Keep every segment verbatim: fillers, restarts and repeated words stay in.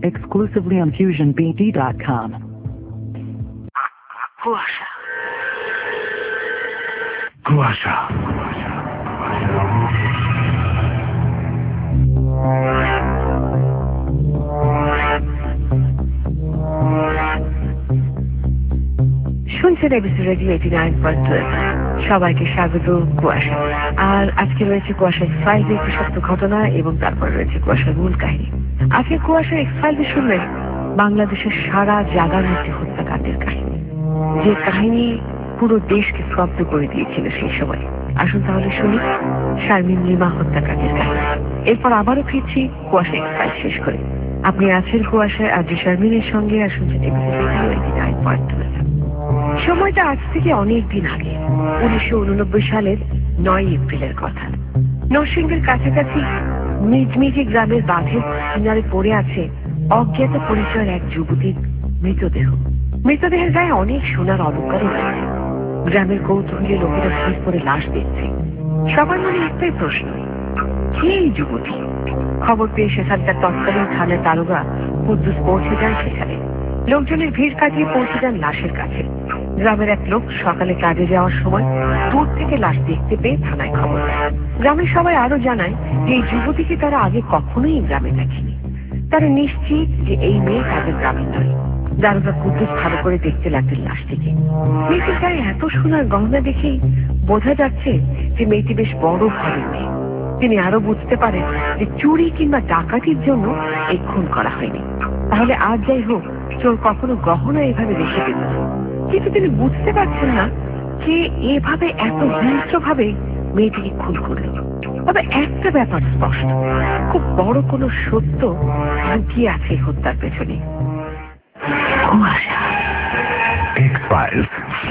exclusively on fusion b d dot com. কুয়াশা কুয়াশা শুনছেন ABC radio eighty nine point twelve. সবাইকে স্বাগত কুয়াশা। আর আজকে রয়েছে কুয়াশা এক্স ফাইল একটি সত্য ঘটনা এবং তারপর রয়েছে কুয়াশার মূল কাহিনী। আজকে কুয়াশা এক্স ফাইল শুনবেন বাংলাদেশের সারা জাগার মধ্যে হত্যাকাণ্ডের কাহিনী, যে কাহিনী পুরো দেশকে স্তব্ধ করে দিয়েছিল সেই সময়। আসুন তাহলে শুনি শারমিন লিমা হত্যাকাণ্ডের কাহিনী। এরপর আবারও ফিরছি কুয়াশা এক্স ফাইল শেষ করে। আপনি আছেন কুয়াশায় আর যে শারমিনের সঙ্গে, আর শুনছেন ABC radio eighty nine point twelve. সময়টা আজ থেকে অনেক দিন আগে, উনিশশো উননব্বই সালের নয় এপ্রিলের কথা। নরসিংহের কাছাকাছি মিজমিজি গ্রামের বাঁধের কিনারে পড়ে আছে অজ্ঞাত পরিচয়ের এক যুবতীর মৃতদেহ। মৃতদেহের গায়ে অনেক সোনার অলঙ্কারও রয়েছে। গ্রামের কৌতূহলী লোকেরা ভিড় করে লাশ দেখছে। সবার মনে একটাই প্রশ্ন, কে এই যুবতী? খবর পেয়ে সেখানকার তৎকালীন থানার দারোগা কুদ্দুস পৌঁছে যান সেখানে। লোকজনের ভিড় কাটিয়ে পৌঁছে যান লাশের কাছে। গ্রামের এক লোক সকালে কাজে যাওয়ার সময় দূর থেকে লাশ দেখতে পেয়ে থানায় খবর দেয়। গ্রামের সবাই আরো জানায় যে এই যুবতীকে তারা আগে কখনোই গ্রামে দেখেনি। তারা নিশ্চিত যে এই মেয়ে তাদের গ্রামের নয়। দারোগা কুদ্দুস ভালো করে দেখতে লাগলেন লাশটিকে। মেয়েটির গায়ে এত সোনার গহনা দেখেই বোঝা যাচ্ছে যে মেয়েটি বেশ বড় ঘরের মেয়ে। তিনি আরো বুঝতে পারেন যে চুরি কিংবা ডাকাতির জন্য এই খুন করা হয়নি। তাহলে আজ যাই হোক, চোর কখনো গহনা এভাবে রেখে দিত না। কিন্তু তিনি বুঝতে পারছেন না যে এভাবে এত হিংস্র ভাবে মেয়েটিকে খুন করল। তবে একটা ব্যাপার স্পষ্ট, খুব বড় কোনো সত্য লুকিয়ে আছে হত্যার পেছনে। কুয়াশা এক্স ফাইলস।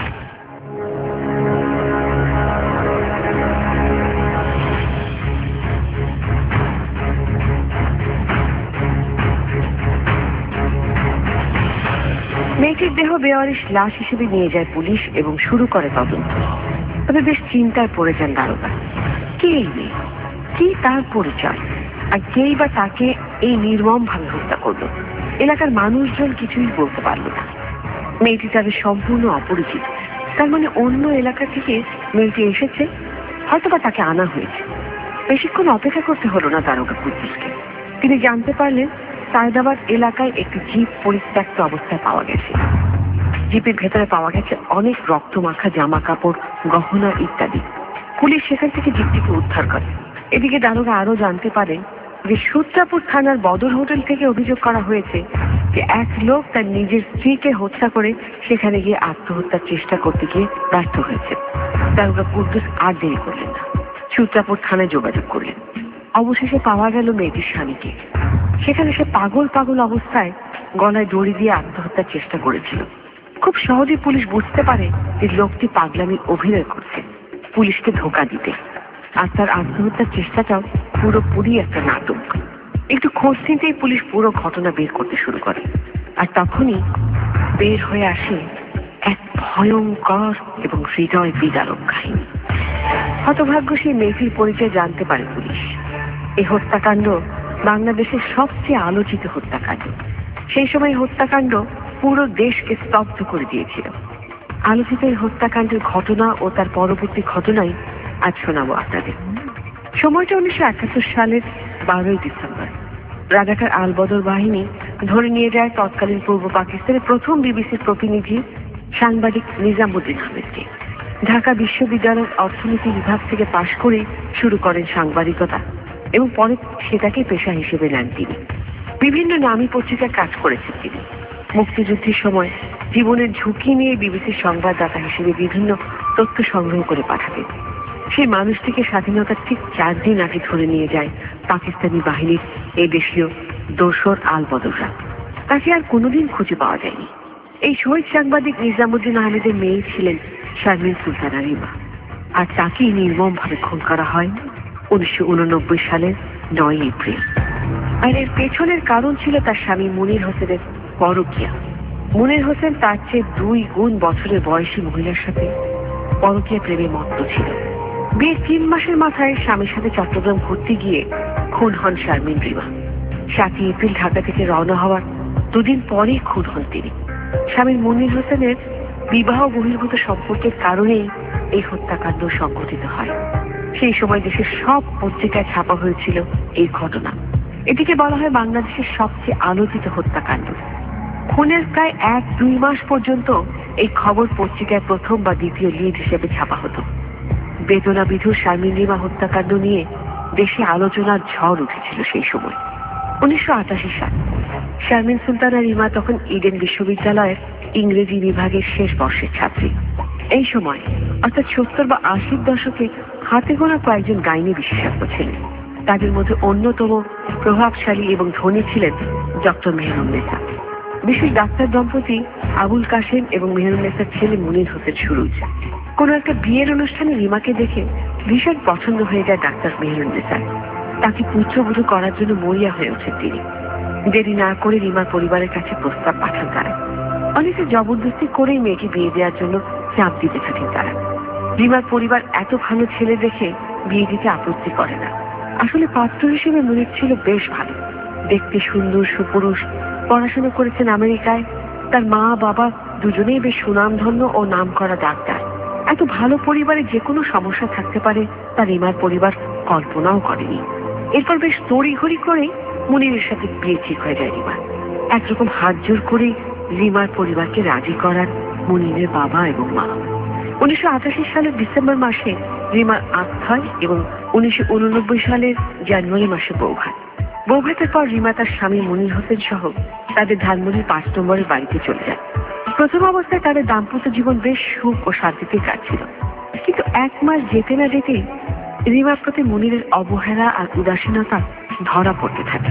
মেয়েটির দেহ বেওয়ারিশ লাশ হিসেবে নিয়ে যায় পুলিশ এবং শুরু করে তদন্ত। তবে বেশ চিন্তায় পড়ে যান দারোগা। কে এই মেয়ে? কি তার পরিচয়? আর কেই বা তাকে এই নির্মম ভাবে হত্যা করলো? এলাকার মানুষজন কিছুই বলতে পারল না। মেয়েটি তাদের সম্পূর্ণ অপরিচিত। তার মানে অন্য এলাকা থেকে মেয়েটি এসেছে, হয়তোবা তাকে আনা হয়েছে। বেশিক্ষণ অপেক্ষা করতে হলো না দারোগা কুদ্দুসকে। তিনি জানতে পারলেন সায়দাবাদ এলাকায় একটি জিপ পরিত্যক্ত অবস্থায় পাওয়া গেছে। জিপের ভেতরে পাওয়া গেছে অনেক রক্তমাখা জামা কাপড়, গহনা ইত্যাদি। পুলিশ সেখান থেকে জিপটিকে উদ্ধার করে। এদিকে দারোগা আরো জানতে পারেন যে সূত্রাপুর থানার বদর হোটেল থেকে অভিযোগ করা হয়েছে যে এক লোক তার নিজের স্ত্রীকে হত্যা করে সেখানে গিয়ে আত্মহত্যার চেষ্টা করতে গিয়ে ব্যর্থ হয়েছে। দারোগা কুদ্দুস আর দেরি করলেন না, সূত্রাপুর থানায় যোগাযোগ করলেন। অবশেষে পাওয়া গেল মেয়েটির স্বামীকে। সেখানে সে পাগল পাগল অবস্থায় গলায় দড়ি দিয়ে আত্মহত্যার চেষ্টা করেছিল। খুব সহজে পুলিশ বুঝতে পারে যে লোকটি পাগলামির অভিনয় করছে পুলিশকে ধোঁকা দিতে। আর তার আত্মহত্যার চেষ্টাটাও পুরোপুরি একটা নাটক। একটু খোঁজ নিতেই পুলিশ পুরো ঘটনা বের করতে শুরু করে। আর তখনই বের হয়ে আসে এক ভয়ঙ্কর এবং হৃদয় বিদারক কাহিনী। হতভাগ্য সেই মেয়েটির পরিচয় জানতে পারে পুলিশ। এই হত্যাকাণ্ড বাংলাদেশের সবচেয়ে আলোচিত হত্যাকাণ্ড। সেই সময় হত্যাকাণ্ড পুরো দেশকে স্তব্ধ করে দিয়েছিল। আলোচিত এই হত্যাকাণ্ডের ঘটনা ও তার পরবর্তী ঘটনাই আজ শোনাবো আপনাদের। সময়টা উনিশশো একাত্তর সালের বারোই ডিসেম্বর। রাজাকার আল বদর বাহিনী ধরে নিয়ে যায় তৎকালীন পূর্ব পাকিস্তানের প্রথম বিবিসির প্রতিনিধি সাংবাদিক নিজামুদ্দিন আহমেদকে। ঢাকা বিশ্ববিদ্যালয়ের অর্থনীতি বিভাগ থেকে পাশ করে শুরু করেন সাংবাদিকতা এবং পরে সেটাকে পেশা হিসেবে নেন তিনি। বিভিন্ন নামী পত্রিকায় কাজ করেছেন তিনি। মুক্তিযুদ্ধের সময় জীবনের ঝুঁকি নিয়ে বিবিসির সংবাদদাতা হিসেবে বিভিন্ন তথ্য সংগ্রহ করে পাঠাতেন। সেই মানুষটিকে স্বাধীনতার ঠিক চার দিন আগে ধরে নিয়ে যায় পাকিস্তানি বাহিনীর এই দেশীয় দোসর আল বদররা। তাকে আর কোনোদিন খুঁজে পাওয়া যায়নি। এই শহীদ সাংবাদিক নিজামুদ্দিন আহমেদের মেয়ে ছিলেন শারমিন সুলতানা লিমা। আর তাকেই নির্মম ভাবে খুন করা হয় উনিশশো উননব্বই সালের নয় এপ্রিল। আর এর পেছনের কারণ ছিল তার স্বামী মুনির হোসেনের পরকীয়া। মুনির হোসেন তার চেয়ে দুই গুণ বছরের বয়সী মহিলার সাথে পরকীয়া প্রেমে মত্ত ছিল। বিয়ের তিন মাসের মাথায় স্বামীর সাথে চট্টগ্রাম ঘুরতে গিয়ে খুন হন শারমিন লিমা। সাতই এপ্রিল ঢাকা থেকে রওনা হওয়ার দুদিন পরেই খুন হন তিনি। স্বামী মনির হোসেনের বিবাহ বহির্ভূত সম্পর্কের কারণেই এই হত্যাকাণ্ড সংঘটিত হয়। সেই সময় দেশের সব পত্রিকায় ছাপা হয়েছিল এই ঘটনা। এটিকে বলা হয় বাংলাদেশের সবচেয়ে আলোচিত হত্যাকাণ্ড। খুনের প্রায় এক দুই মাস পর্যন্ত এই খবর পত্রিকায় প্রথম বা দ্বিতীয় লিড হিসেবে ছাপা হতো। বেদনা বিধুর শারমিন রিমা হত্যাকাণ্ড নিয়ে দেশে আলোচনার ঝড় উঠেছিল সেই সময়। উনিশশো আটাশি সাল শারমিন সুলতানা রিমা তখন ইডেন বিশ্ববিদ্যালয়ের ইংরেজি বিভাগের শেষ বর্ষের ছাত্রী। এই সময় অর্থাৎ সত্তর বা আশির দশকে হাতে গোনা কয়েকজন গাইনি বিশেষজ্ঞ ছিলেন। তাদের মধ্যে অন্যতম প্রভাবশালী এবং ধনী ছিলেন ডক্টর মেহেরুন্নেসা। বিশেষ ডাক্তার দম্পতি আবুল কাশেম এবং মেহেরুন্নেসার ছেলে মুনির হোসেন সুরুজ। কোন একটা বিয়ের অনুষ্ঠানে রিমাকে দেখে ভীষণ পছন্দ হয়ে যায় ডাক্তার মেহেরুন্নেসার। তাকে পুত্রবধূ করার জন্য মরিয়া হয়ে ওঠেন তিনি। দেরি না করে রিমার পরিবারের কাছে প্রস্তাব পাঠান তারা। অনেকে জবরদস্তি করেই মেয়েকে বিয়ে দেওয়ার জন্য চাপ দিতে থাকেন তারা। রিমার পরিবার এত ভালো ছেলে দেখে বিয়ে দিতে আপত্তি করে না। আসলে পাত্র হিসেবে মুনির ছিল বেশ ভালো, দেখতে সুন্দর, সুপুরুষ, পড়াশোনা করেছেন আমেরিকায়। তার মা বাবা দুজনেই বেশ সুনামধন্য ও নাম করা ডাক্তার। এত ভালো পরিবারে যে কোনো সমস্যা থাকতে পারে তা রিমার পরিবার কল্পনাও করেনি। এরপর বেশ তড়িঘড়ি করে মুনিরের সাথে বিয়ে ঠিক হয়ে যায় রিমার। একরকম হাত জোর করে রিমার পরিবারকে রাজি করান মুনিরের বাবা এবং মা। উনিশশো আটাশি সালের ডিসেম্বর মাসে রিমার আঁত হয় এবং উনিশশো উননব্বই সালের জানুয়ারি মাসে বৌভাত। বৌভাতের পর রিমা তার স্বামী মুনির হোসেন সহ তাদের ধানমন্ডির পাঁচ নম্বরের বাড়িতে চলে যায়। প্রথম অবস্থায় তাদের দাম্পত্য জীবন বেশ সুখ ও শান্তিতে কাটছিল, কিন্তু এক মাস যেতে না যেতেই রিমার প্রতি মুনিরের অবহেলা আর উদাসীনতা ধরা পড়তে থাকে।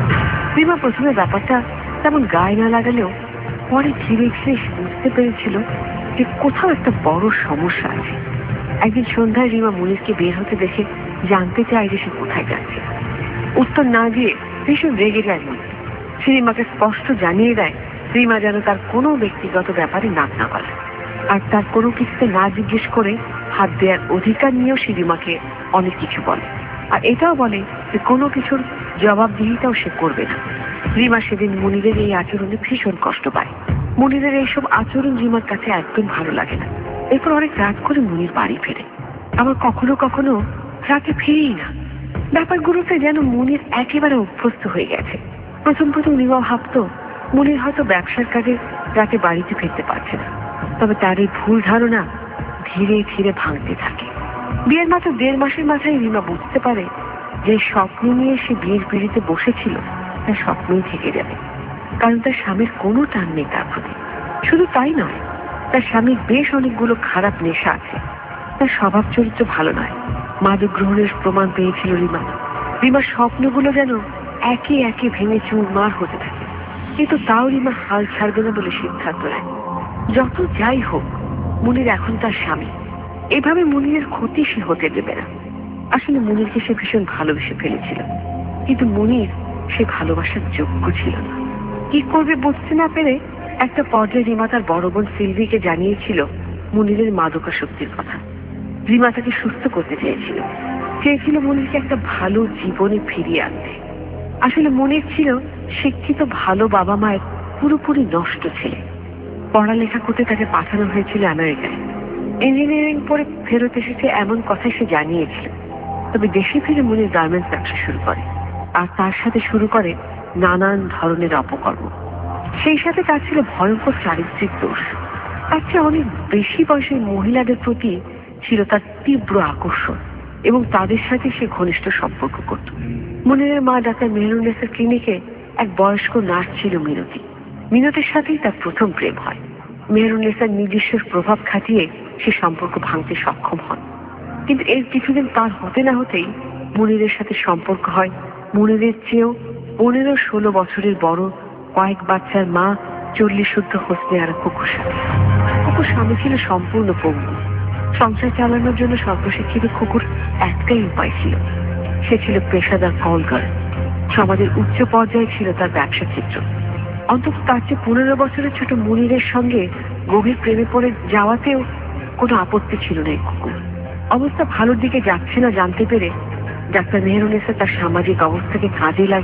রিমা প্রথমে ব্যাপারটা তেমন গায়ে না লাগালেও পরে ধীরে ধীরে বুঝতে পেরেছিল যে কোথাও একটা বড় সমস্যা আছে। একদিন সন্ধ্যায় রিমা মুনিরকে বের হতে দেখে জানতে চায় যে সে কোথায় যাচ্ছে। উত্তর না দিয়ে ভীষণ রেগে যায় মুনির। সে রিমাকে স্পষ্ট জানিয়ে দেয় রিমা যেন তার কোনো ব্যক্তিগত ব্যাপারে নাক না বলে, আর তার কোনো কিছুতে না জিজ্ঞেস করে হাত দেওয়ার অধিকার নিয়েও সে রিমাকে অনেক কিছু বলে, আর এটাও বলে যে কোনো কিছুর জবাবদিহিতাও সে করবে না। রিমা সেদিন মুনিরের এই আচরণে ভীষণ কষ্ট পায়। মুনিরের এইসব আচরণ রিমার কাছে একদম ভালো লাগে না। এরপর অনেক রাত করে মুনির বাড়ি ফেরে, আবার কখনো কখনো রাতে ফিরেই না। ব্যাপারগুলোতে যেন মুনির একেবারে অভ্যস্ত হয়ে গেছে। প্রথম প্রথম রিমা ভাবত মুনির হয়তো ব্যবসার কাজে রাতে বাড়িতে ফিরতে পারছে না, তবে তার এই ভুল ধারণা ধীরে ধীরে ভাঙতে থাকে। বিয়ের মাত্র দেড় মাসের মাথায় রিমা বুঝতে পারে যে স্বপ্ন নিয়ে সে বিয়ের পিড়িতে বসেছিল তার স্বপ্নই থেকে যাবে, কারণ তার স্বামীর কোনো টান নেই তার প্রতি। শুধু তাই নয়, তার স্বামীর বেশ অনেকগুলো খারাপ নেশা আছে। তার স্বভাব চরিত্র ভালো নয়। মাদক গ্রহণের প্রমাণ পেয়েছিল রিমা। রিমার স্বপ্নগুলো যেন একে একে ভেঙে চুরমার হতে থাকে, কিন্তু তাও রিমা হাল ছাড়বে না বলে সিদ্ধান্ত নেয়। যত যাই হোক, মুনির এখন তার স্বামী, এভাবে মুনিরের ক্ষতি সে হতে দেবে না। আসলে মুনিরকে সে ভীষণ ভালোবেসে ফেলেছিল, কিন্তু মুনির সে ভালোবাসার যোগ্য ছিল না। কি করবে বুঝতে না পেরে একটা পর্যায়ে রিমা তার বড় বোন সিলভিকে জানিয়েছিল মুনিরের মাদকাসক্তির কথা। রিমা তাকে সুস্থ করতে চেয়েছিল, চেয়েছিল মুনিরকে একটা ভালো জীবনে ফিরিয়ে আনতে। আসলে মুনির ছিল শিক্ষিত ভালো বাবা মায়ের পুরোপুরি নষ্ট ছেলে। পড়ালেখা করতে তাকে পাঠানো হয়েছিল আমেরিকায়। ইঞ্জিনিয়ারিং পড়ে ফেরত এসেছে এমন কথা সে জানিয়েছিল। তবে দেশে ফিরে মুনির গার্মেন্টস ব্যবসা শুরু করে, আর তার সাথে শুরু করে নানান ধরনের অপকর্ম। সেই সাথে তার ছিল ভয়ঙ্কর চারিত্রিক দোষ। তার চেয়ে অনেক বেশি বয়সের মহিলাদের প্রতি ছিল তার তীব্র আকর্ষণ, এবং তাদের সাথে সে ঘনিষ্ঠ সম্পর্ক করত। মুনিরের মা ডাক্তার মেহেরুন্নেসার ক্লিনিকে এক বয়স্ক নার্স ছিল মিনতি। মিনতির সাথেই তার প্রথম প্রেম হয়। মেহেরুন্নেসার নিজস্ব প্রভাব খাটিয়ে সে সম্পর্ক ভাঙতে সক্ষম হন, কিন্তু এর কিছুদিন পার হতে না হতেই মুনিরের সাথে সম্পর্ক হয় মুনিরের চেয়েও পনেরো ষোলো বছরের বড় কয়েক বাচ্চার মা চল্লিশ শুদ্ধ হোসনে আর কুকুর সাথে। কুকুর স্বামী ছিল সম্পূর্ণ পঙ্গু। সংসার চালানোর জন্য সর্বশিক্ষিত কুকুর একটাই উপায় ছিল, সে ছিল পেশাদার কল গার্ল। সমাজের উচ্চ পর্যায়ে ছিল তার ব্যবসা ক্ষেত্র। অন্তত তার চেয়ে পনেরো বছরের ছোট মুনিরের সঙ্গে গভীর প্রেমে পড়ে যাওয়াতেও কোনো আপত্তি ছিল না এই কুকুর। অবস্থা ভালোর দিকে যাচ্ছে না জানতে পেরে ডাক্তার মেহেরুন্নেসা তার সামাজিক অবস্থাকে কাজে লাগিয়ে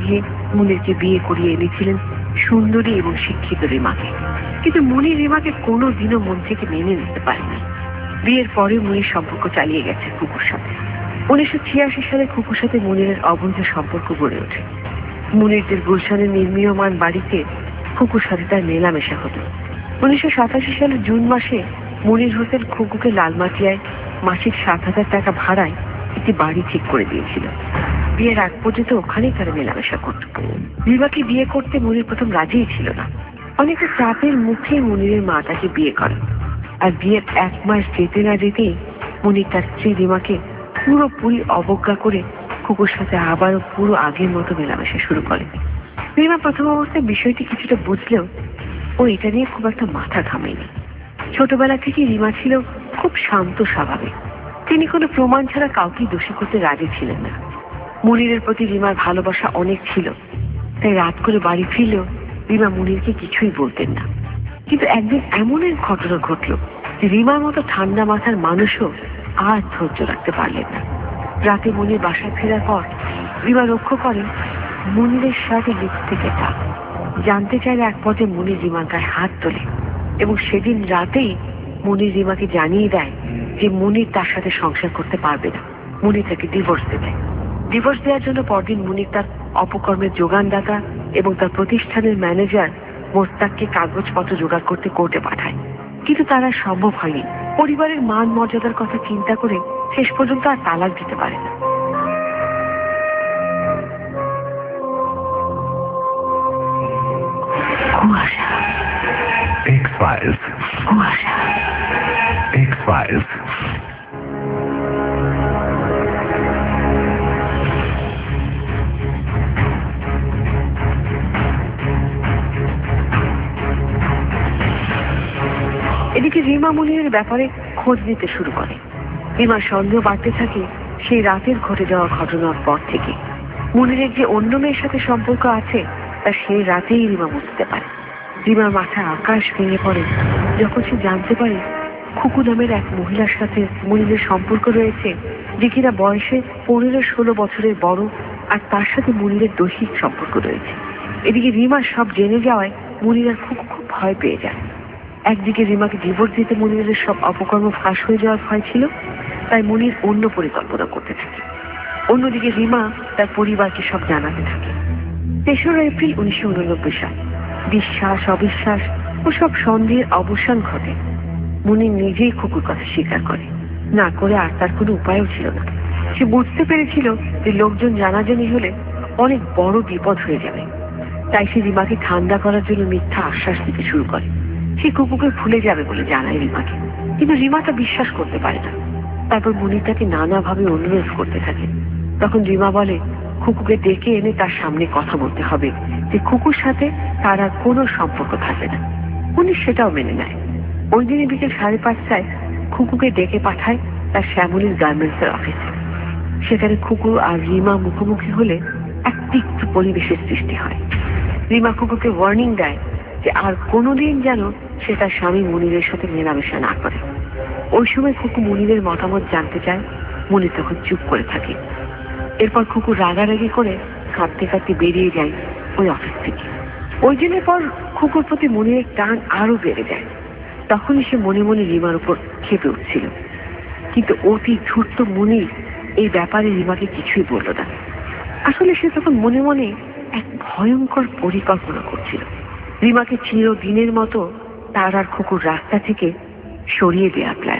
মুনিরকে বিয়ে করিয়ে এনেছিলেন সুন্দরী এবং শিক্ষিত রিমাকে। কিন্তু মুনির রিমাকে কোনোদিনও মন থেকে মেনে নিতে পারেনি। বিয়ের পরে মুনির সম্পর্ক চালিয়ে গেছে খুকুর সাথে। উনিশশো ছিয়াশি সালে খুকুর সাথে মুনিরের অবৈধ সম্পর্ক গড়ে ওঠে। মুনিরদের গুলশানের নির্মীয়মান বাড়িতে খুকুর সাথে তার মেলামেশা হতো। উনিশশো সাতাশি সালের জুন মাসে মুনির হোসেন খুকুকে লালমাটিয়ায় মাসিক সাত হাজার টাকা ভাড়ায় একটি বাড়ি ঠিক করে দিয়েছিল। বিয়ের আগ পর্যন্ত ওখানেই তারা মেলামেশা করত। রিমাকে বিয়ে করতে মুনির প্রথম রাজিই ছিল না। অনেকটা চাপের মুখে মুনিরের মা তাকে বিয়ে করে। আর বিয়ের এক মাস যেতে না যেতেই মুনির তার স্ত্রী রিমাকে পুরোপুরি অবজ্ঞা করে খুকুর সাথে আবারও পুরো আগের মতো মেলামেশা শুরু করে। রিমা প্রথম অবস্থায় বিষয়টি কিছুটা বুঝলেও ও এটা নিয়ে খুব একটা মাথা ঘামেনি। ছোটবেলা থেকে রিমা ছিল খুব শান্ত স্বভাবে। তিনি কোনো প্রমাণ ছাড়া কাউকে দোষী করতে রাজি ছিলেন না। মুনিরের প্রতি রিমার ভালোবাসা অনেক ছিল, তাই রাত করে বাড়ি ফিরলেও রিমা মুনিরকে কিছুই বলতেন না। কিন্তু একদিন এমন এক ঘটনা ঘটল যে রিমার মতো ঠান্ডা মাথার মানুষও আর ধৈর্য রাখতে পারলেন না। রাতে মুনির বাসায় ফেরার পর রিমা লক্ষ্য করেন মুনিরের সাথে লিপস্টিকের দাগ। জানতে চাইলে এক পর্যায়ে মুনির রিমার গায়ে হাত তোলে এবং সেদিন রাতেই মুনির রিমাকে জানিয়ে দেয় যে মুনির তার সাথে সংসার করতে পারবে না। মুনির তাকে ডিভোর্স দেবে। ডিভোর্স দেওয়ার জন্য পরদিন মুনির তার অপকর্মের যোগানদাতা এবং তার প্রতিষ্ঠানের ম্যানেজার মোস্তাককে কাগজপত্র জোগাড় করতে কোর্টে পাঠায়। কিন্তু তার আর সম্ভব হয়নি। পরিবারের মান মর্যাদার কথা চিন্তা করে শেষ পর্যন্ত আর তালাক দিতে পারে না। কুয়াশা, X-Files, কুয়াশা, X-Files. এদিকে রিমা মুনিরের ব্যাপারে খোঁজ নিতে শুরু করে। রিমার সন্দেহ বাড়তে থাকে সেই রাতের ঘটে যাওয়া ঘটনার পর থেকে। মুনিরের যে অন্য মেয়ের সাথে সম্পর্ক আছে তা সেই রাতেই রিমা বুঝতে পারে। রিমার মাথায় আকাশ ভেঙে পড়ে যখন সে জানতে পারে খুকু নামের এক মহিলার সাথে মুনিরের সম্পর্ক রয়েছে, যে কিনা বয়সে পনেরো ষোলো বছরের বড়, আর তার সাথে মুনিরের দৈহিক সম্পর্ক রয়েছে। এদিকে রিমা সব জেনে যাওয়ায় মুনির আর খুব খুব ভয় পেয়ে যায়। একদিকে রিমাকে ডিভোর্স দিতে মুনিরের সব অপকর্ম ফাঁস হয়ে যাওয়ার ভয় ছিল, তাই মুনির অন্য পরিকল্পনা করতে থাকে। অন্যদিকে রিমা তার পরিবারকে সব জানাতে থাকে। তেসরা এপ্রিল উনিশশো উননব্বই সাল বিশ্বাস অবিশ্বাস ও সব সন্দেহের অবসান ঘটে। মুনির নিজেই খুকুর কথা স্বীকার করে। না করে আর তার কোনো উপায়ও ছিল না। সে বুঝতে পেরেছিল যে লোকজন জানাজানি হলে অনেক বড় বিপদ হয়ে যাবে। তাই সে রিমাকে ঠান্ডা করার জন্য মিথ্যা আশ্বাস দিতে শুরু করে। সে খুকুকে ভুলে যাবে বলে জানায় রিমাকে, কিন্তু রিমা তা বিশ্বাস করতে পারে না। তারপর মুনির তাকে নানাভাবে অনুরোধ করতে থাকে। তখন রিমা বলে খুকুকে ডেকে এনে তার সামনে কথা বলতে হবে যে খুকুর সাথে তার আর কোনো সম্পর্ক থাকবে না। মুনির সেটাও মেনে নেয়। ওই দিনে বিকেল সাড়ে পাঁচটায় খুকুকে ডেকে পাঠায় তার শ্যামলীর গার্মেন্টসের অফিসে। সেখানে খুকু আর রিমা মুখোমুখি হলে এক তিক্ত পরিবেশের সৃষ্টি হয়। রিমা খুকুকে ওয়ার্নিং দেয় যে আর কোনোদিন যেন সে তার স্বামী মুনিরের সাথে মেলামেশা না করে। ওই সময় খুকু মুনিরের মতামত জানতে চায়। মুনির তখন চুপ করে থাকে। এরপর খুকু রাগারাগি করে কাঁদতে কাঁদতে বেরিয়ে যায় ওই অফিস থেকে। ওই দিনের পর খুকুর প্রতি মুনিরের টান আরো বেড়ে যায়। তখনই সে মনে মনে রিমার উপর খেপে উঠছিল। কিন্তু অতি ধূর্ত মুনির এই ব্যাপারে রিমাকে কিছুই বলল না। আসলে সে তখন মনে মনে এক ভয়ঙ্কর পরিকল্পনা করছিল। রিমাকে চিরদিনের মতো তার আর খুকুর রাস্তা থেকে সরিয়ে দেওয়া প্ল্যান।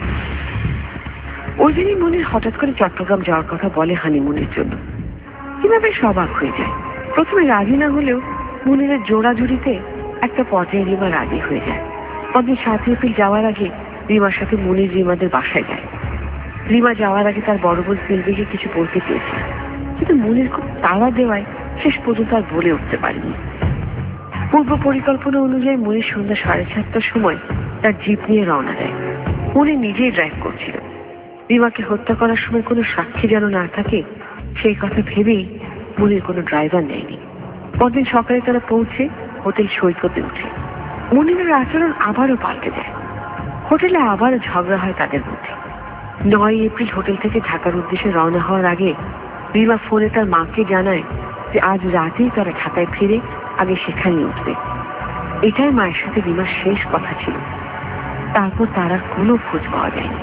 ওই দিনই মুনির হঠাৎ করে চট্টগ্রাম যাওয়ার কথা বলে হানিমুনের জন্য। রিমা বেশ অবাক হয়ে যায়। প্রথমে রাজি না হলেও মুনিরের জোড়াজুড়িতে একটা পর্যায়ে রিমা রাজি হয়ে যায়। পরদিন সাত এপ্রিল যাওয়ার আগে রিমার সাথে মুনির রিমাদের বাসায় যায়। রিমা যাওয়ার আগে তার বড় বোন সিলভিকে কিছু বলতে চেয়েছিল, কিন্তু মুনির খুব তাড়া দেওয়ায় শেষ পর্যন্ত আর বলে উঠতে পারেনি। পূর্ব পরিকল্পনা অনুযায়ী মুনির সন্ধ্যা সাড়ে সাতটার সময় তার জিপ নিয়ে রওনা দেয়। মুনির নিজেই ড্রাইভ করছিল। রিমাকে হত্যা করার সময় কোনো সাক্ষী যেন না থাকে সেই কথা ভেবেই মুনির কোনো ড্রাইভার নেয়নি। পরদিন সকালে তারা পৌঁছে হোটেল সৈকতে উঠে। মুনিরের আচরণ আবারও পাল্টে যায়। হোটেলে আবারও ঝগড়া হয় তাদের মধ্যে। নয় এপ্রিল হোটেল থেকে ঢাকার উদ্দেশ্যে রওনা হওয়ার আগে রিমা ফোনে তার মাকে জানায় যে আজ রাতেই তারা ঢাকায় ফিরে আগে সেখানে উঠবে। এটাই মায়ের সাথে রিমার শেষ কথা ছিল। তারপর তার আর কোনো খোঁজ পাওয়া যায়নি।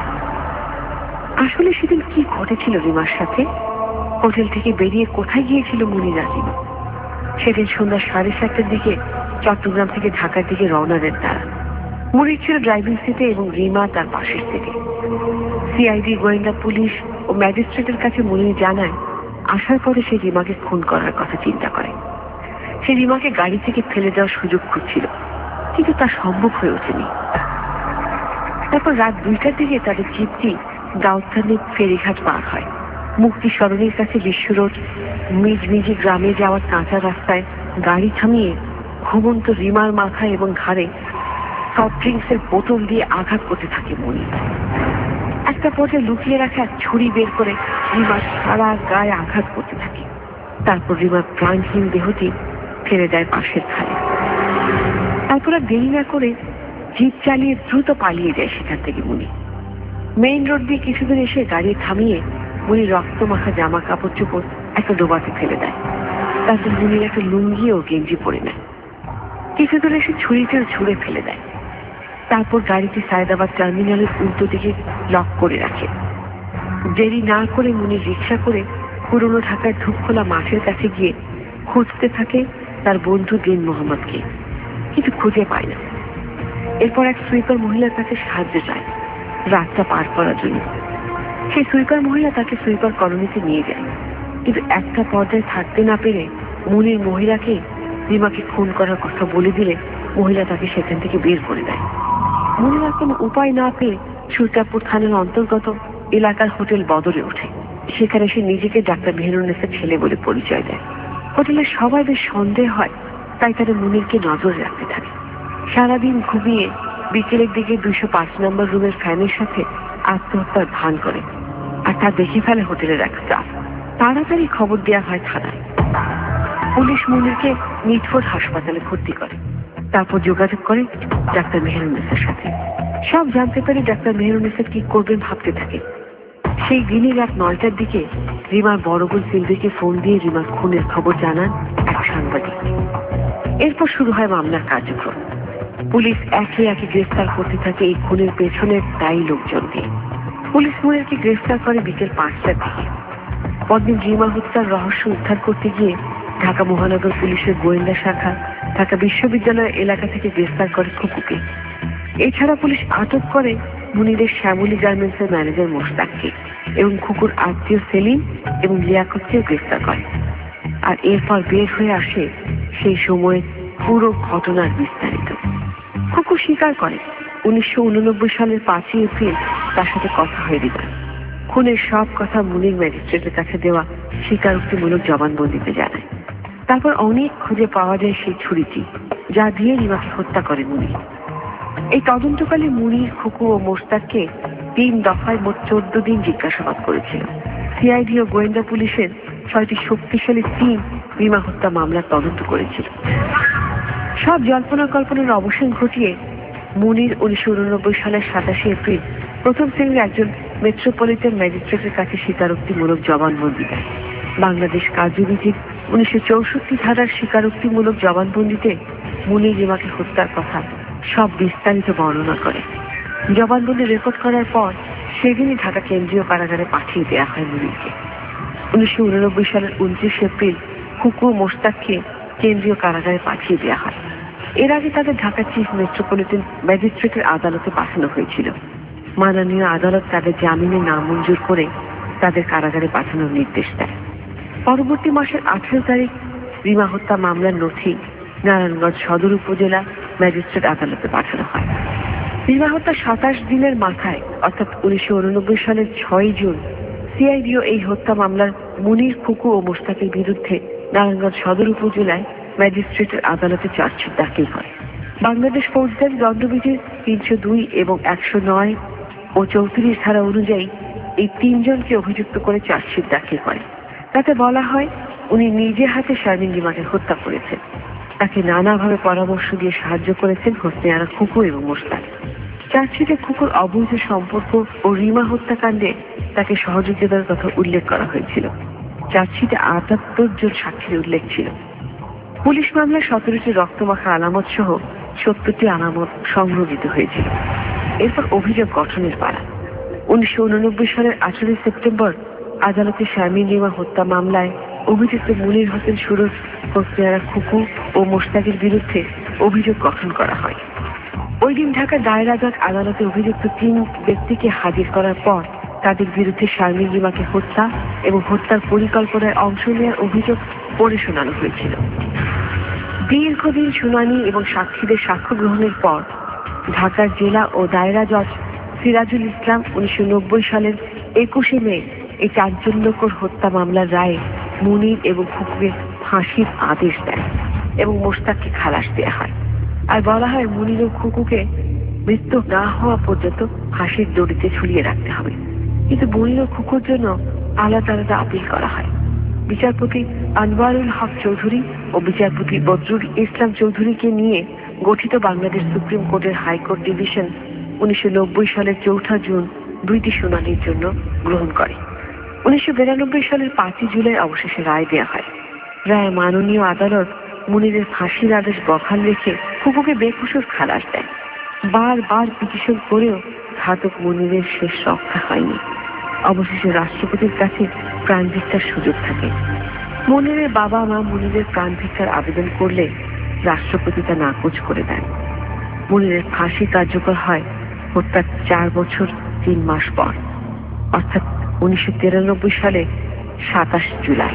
আসলে সেদিন কি ঘটেছিল রিমার সাথে? হোটেল থেকে বেরিয়ে কোথায় গিয়েছিল মুনির আর রিমা? সেদিন সন্ধ্যা সাড়ে সাতটার দিকে চট্টগ্রাম থেকে ঢাকার দিকে রওনা দেন তারা। মুনির ছিল ড্রাইভিং সিটে এবং রিমা তার পাশের সিটে। সিআইডি, গোয়েন্দা পুলিশ ও ম্যাজিস্ট্রেটের কাছে মুনির জানায় আসার পরে সে রিমাকে খুন করার কথা চিন্তা করে। সে রিমাকে গাড়ি থেকে ফেলে দেওয়ার সুযোগ খুঁজছিল, কিন্তু তা সম্ভব হয়ে ওঠেনি। তারপর রাত দুইটার দিকে তাদের জিপটি দাউদখানে ফেরিঘাট পার হয়। মুক্তি সরণির কাছে বিশ্ব রোড মিজমিজি গ্রামে যাওয়ার কাঁচা রাস্তায় গাড়ি থামিয়ে ঘুমন্ত রিমার মাথা এবং ঘাড়ে সফট ড্রিঙ্কসের বোতল দিয়ে আঘাত করতে থাকে মনি। একটা পর্যায়ে লুকিয়ে রাখা এক ছুরি বের করে রিমার সারা গায়ে আঘাত করতে থাকে। তারপর রিমার প্রাণহীন দেহটি ফেলে দেয় পাশের খালে। তারপর আর দেরি না করে জিপ চালিয়ে দ্রুত পালিয়ে যায় সেখান থেকে মুনি। মেইন রোড দিয়ে কিছুদূর এসে গাড়ি থামিয়ে মুনি রক্ত মাখা জামা কাপড় চোপড় একটা ডোবাতে ফেলে দেয়। তারপর মুনির একটা লুঙ্গি ও গেঞ্জি পরে নেয়। কিছুদূর এসে ছুরিটাও ছুঁড়ে ফেলে দেয়। তারপর গাড়িটি সায়দাবাদ টার্মিনালের উল্টো দিকে লক করে রাখে। দেরি না করে মুনির রিক্সা করে পুরনো ঢাকার ধূপখোলা মাঠের কাছে গিয়ে খুঁজতে থাকে তার বন্ধু দিন মোহাম্মদকে, কিন্তু খুঁজে পায় না। এরপর এক সুইপার মহিলার কাছে সাহায্য চায় রাতটা পার করার জন্য। সেই সুইপার মহিলা তাকে সুইপার কলোনিতে নিয়ে যায়, কিন্তু একটা পর্যায়ে থাকতে না পেরে মুনির মহিলাকে রিমাকে খুন করার কথা বলে দিলে মহিলা তাকে সেখান থেকে বের করে দেয়। মুনির আর কোনো উপায় না পেয়ে সুরকাপুর থানার অন্তর্গত এলাকার হোটেল বদরে ওঠে। সেখানে সে নিজেকে ডাক্তার মেহেরুন্নেসার ছেলে বলে পরিচয় দেয়। হোটেলের সবাই বেশ সন্দেহ হয়, তাই তারা মুনিরকে নজর রাখতে থাকে। সারাদিন ঘুমিয়ে বিকেলের দিকে দুইশো পাঁচ নম্বর রুমের ফ্যানের সাথে আত্মহত্যার ভান করে, আর তা দেখে ফেলে হোটেলের এক স্টাফ। তাড়াতাড়ি খবর দেওয়া হয় থানায়। পুলিশ মুনিরকে মিটফোর্ড হাসপাতালে ভর্তি করে। তারপর যোগাযোগ করে ডাক্তার মেহেরুন্নেসার সাথে। সব জানতে পারে ডাক্তার মেহেরুন্নেসা কি করবেন ভাবতে থাকে। সেই দিনই রাত নয়টার দিকে রিমার বড় বোন সিলভিকে ফোন দিয়ে রিমার খুনের খবর জানান এক সাংবাদিক। এরপর শুরু হয় মামলার কার্যক্রম। পুলিশ একে একে গ্রেফতার করতে থাকে এই খুনের পেছনের দায়ী লোকজন দিয়ে। পুলিশ মুনিরকে গ্রেফতার করে বিকেল পাঁচটার দিকে। পরদিন রিমা হত্যার রহস্য উদ্ধার করতে গিয়ে ঢাকা মহানগর পুলিশের গোয়েন্দা শাখা ঢাকা বিশ্ববিদ্যালয় এলাকা থেকে গ্রেফতার করে খুকুকে। এছাড়া পুলিশ আটক করে মুনিরের শ্যামলী গার্মেন্টসের ম্যানেজার মোশতাককে এবং খুকুর আত্মীয় সেলিম এবং লিয়াকতকেও গ্রেফতার করে। আর এরপর বের হয়ে আসে সেই সময় পুরো ঘটনার বিস্তারিত। খুকু স্বীকার করে উনিশশো উননব্বই সালের পাঁচই এপ্রিল তার সাথে কথা হয়ে দিল। খুনের সব কথা মুনির ম্যাজিস্ট্রেটের কাছে দেওয়া স্বীকারোক্তিমূলক জবানবন্দিতে জানায়। তারপর অনেক খুঁজে পাওয়া যায় সেই ছুরিটি, যা দিয়ে রিমাকে হত্যা করে মুনির। এই তদন্তকালে মুনির, খুকু ও মোশতাককে তিন দফায় মোট চোদ্দ দিন জিজ্ঞাসাবাদ করেছিল। সিআইডি ও গোয়েন্দা পুলিশের ছয়টি শক্তিশালী টিম রিমা হত্যা মামলার তদন্ত করেছিল। সব জল্পনা কল্পনার অবসান ঘটিয়ে মুনির উনিশশো উননব্বই সালের সাতাশে এপ্রিল প্রথম শ্রেণীর একজন মেট্রোপলিটন ম্যাজিস্ট্রেটের কাছে স্বীকারোক্তিমূলক জবানবন্দি দেয়। বাংলাদেশ কার্যবিধির উনিশশো চৌষট্টি ধারার স্বীকারোক্তিমূলক জবানবন্দিতে মুনির রিমাকে হত্যার কথা সব বিস্তারিত বর্ণনা করে। জবানবন্দি রেকর্ড করার পর সেদিনই ঢাকা কেন্দ্রীয় কারাগারে পাঠিয়ে দেওয়া হয় মুনিরকে। উনিশশো উননব্বই সালের উনত্রিশ এপ্রিল খুকু ও মোশতাককে কেন্দ্রীয় কারাগারে পাঠিয়ে দেওয়া হয়। এর আগে তাদের ঢাকা চিফ মেট্রোপলিটন ম্যাজিস্ট্রেটের আদালতে পাঠানো হয়েছিল। মাননীয় আদালত তাদের জামিনে নামঞ্জুর করে তাদের কারাগারে পাঠানোর নির্দেশ দেয়। পরবর্তী মাসের আঠেরো তারিখ রিমা হত্যা মামলার নথি নারায়ণগঞ্জ সদর উপজেলা ম্যাজিস্ট্রেট আদালতে পাঠানো হয়। রিমা হত্যা সাতাশ দিনের মাথায় অর্থাৎ উনিশশো উননব্বই সালের ছয়ই জুন সিআইডিও এই হত্যা মামলার মুনির, খুকু ও মোশতাকের বিরুদ্ধে নারায়ণগঞ্জ সদর উপজেলায় ম্যাজিস্ট্রেটের আদালতে চার্জশিট দাখিল করে। বাংলাদেশ ফৌজদারি দণ্ডবিধির তিনশো দুই এবং একশো নয় ও চৌত্রিশ ধারা অনুযায়ী এই তিনজনকে অভিযুক্ত করে চার্জশিট দাখিল করে। তাতে বলা হয় উনি নিজে হাতে শারমিন রিমাকে হত্যা করেছেন। তাকে নানাভাবে পরামর্শ দিয়ে সাহায্য করেছেন হোসনে আরা, খুকু এবং মোশতাক। চার্জশিটে খুকুর অবৈধ সম্পর্ক ও রিমা হত্যাকাণ্ডে তাকে সহযোগিতার কথা উল্লেখ করা হয়েছিল। চার্জশিটে আটাত্তর জন সাক্ষীর উল্লেখ ছিল। পুলিশ মামলায় সতেরোটি রক্তমাখা আলামত সহ সত্তরটি আলামত সংগ্রহিত হয়েছিল। এরপর অভিযোগ গঠনের পালা। উনিশশো উননব্বই সালের আঠারোই সেপ্টেম্বর আদালতে শারমিন রিমা হত্যা মামলায় অভিযুক্ত মুনির হোসেন সুরজ প্রক্রিয়ারা খুকু ও মোশতাকের বিরুদ্ধে অভিযোগ গঠন করা হয়। ওই দিন ঢাকা দায়রা জজ আদালতে অভিযুক্ত তিন ব্যক্তিকে হাজির করার পর তাদের বিরুদ্ধে শারমিন রিমাকে হত্যা এবং হত্যার পরিকল্পনায় অংশ নেওয়ার অভিযোগ পড়ে শোনানো হয়েছিল। দীর্ঘদিন শুনানি এবং সাক্ষীদের সাক্ষ্য গ্রহণের পর ঢাকার জেলা ও দায়রা জজ সিরাজুল ইসলাম উনিশশো নব্বই সালের একুশে মে এই চাঞ্চল্যকর হত্যা মামলার রায়ে মুনির এবং খুকুকে ফাঁসির আদেশ দেয় এবং মোশতাককে খালাস দেওয়া হয়। আর বলা হয় মুনির ও খুকুকে মৃত্যু না হওয়া পর্যন্ত ফাঁসির দড়িতে ঝুলিয়ে রাখতে হবে। কিন্তু মুনির ও খুকুর জন্য আলাদা আলাদা আপিল করা হয়। বিচারপতি আনোয়ারুল হক চৌধুরী ও বিচারপতি বদরুল ইসলাম চৌধুরীকে নিয়ে গঠিত বাংলাদেশ সুপ্রিম কোর্টের হাইকোর্ট ডিভিশন উনিশশো নব্বই সালের চৌঠা জুন দুইটি শুনানির জন্য গ্রহণ করে। উনিশশো বিরানব্বই সালের পাঁচই জুলাই অবশেষে রায় দেওয়া হয়। রায়ে মাননীয় আদালত মুনিরের ফাঁসির আদেশ বহাল রেখে খুকুকে বেকসুর খালাস দেয়। বারবার পিটিশন করেও ঘাতক মুনিরের শেষ রক্ষা হয়নি। অবশেষে রাষ্ট্রপতির কাছে প্রাণ ভিক্ষার সুযোগ থাকে। মুনিরের বাবা মা মুনিরের প্রাণ ভিক্ষার আবেদন করলে রাষ্ট্রপতি তা নাকচ করে দেন। মুনিরের ফাঁসি কার্যকর হয় হত্যার চার বছর তিন মাস পর, অর্থাৎ উনিশশো তিরানব্বই সালে সাতাশ জুলাই।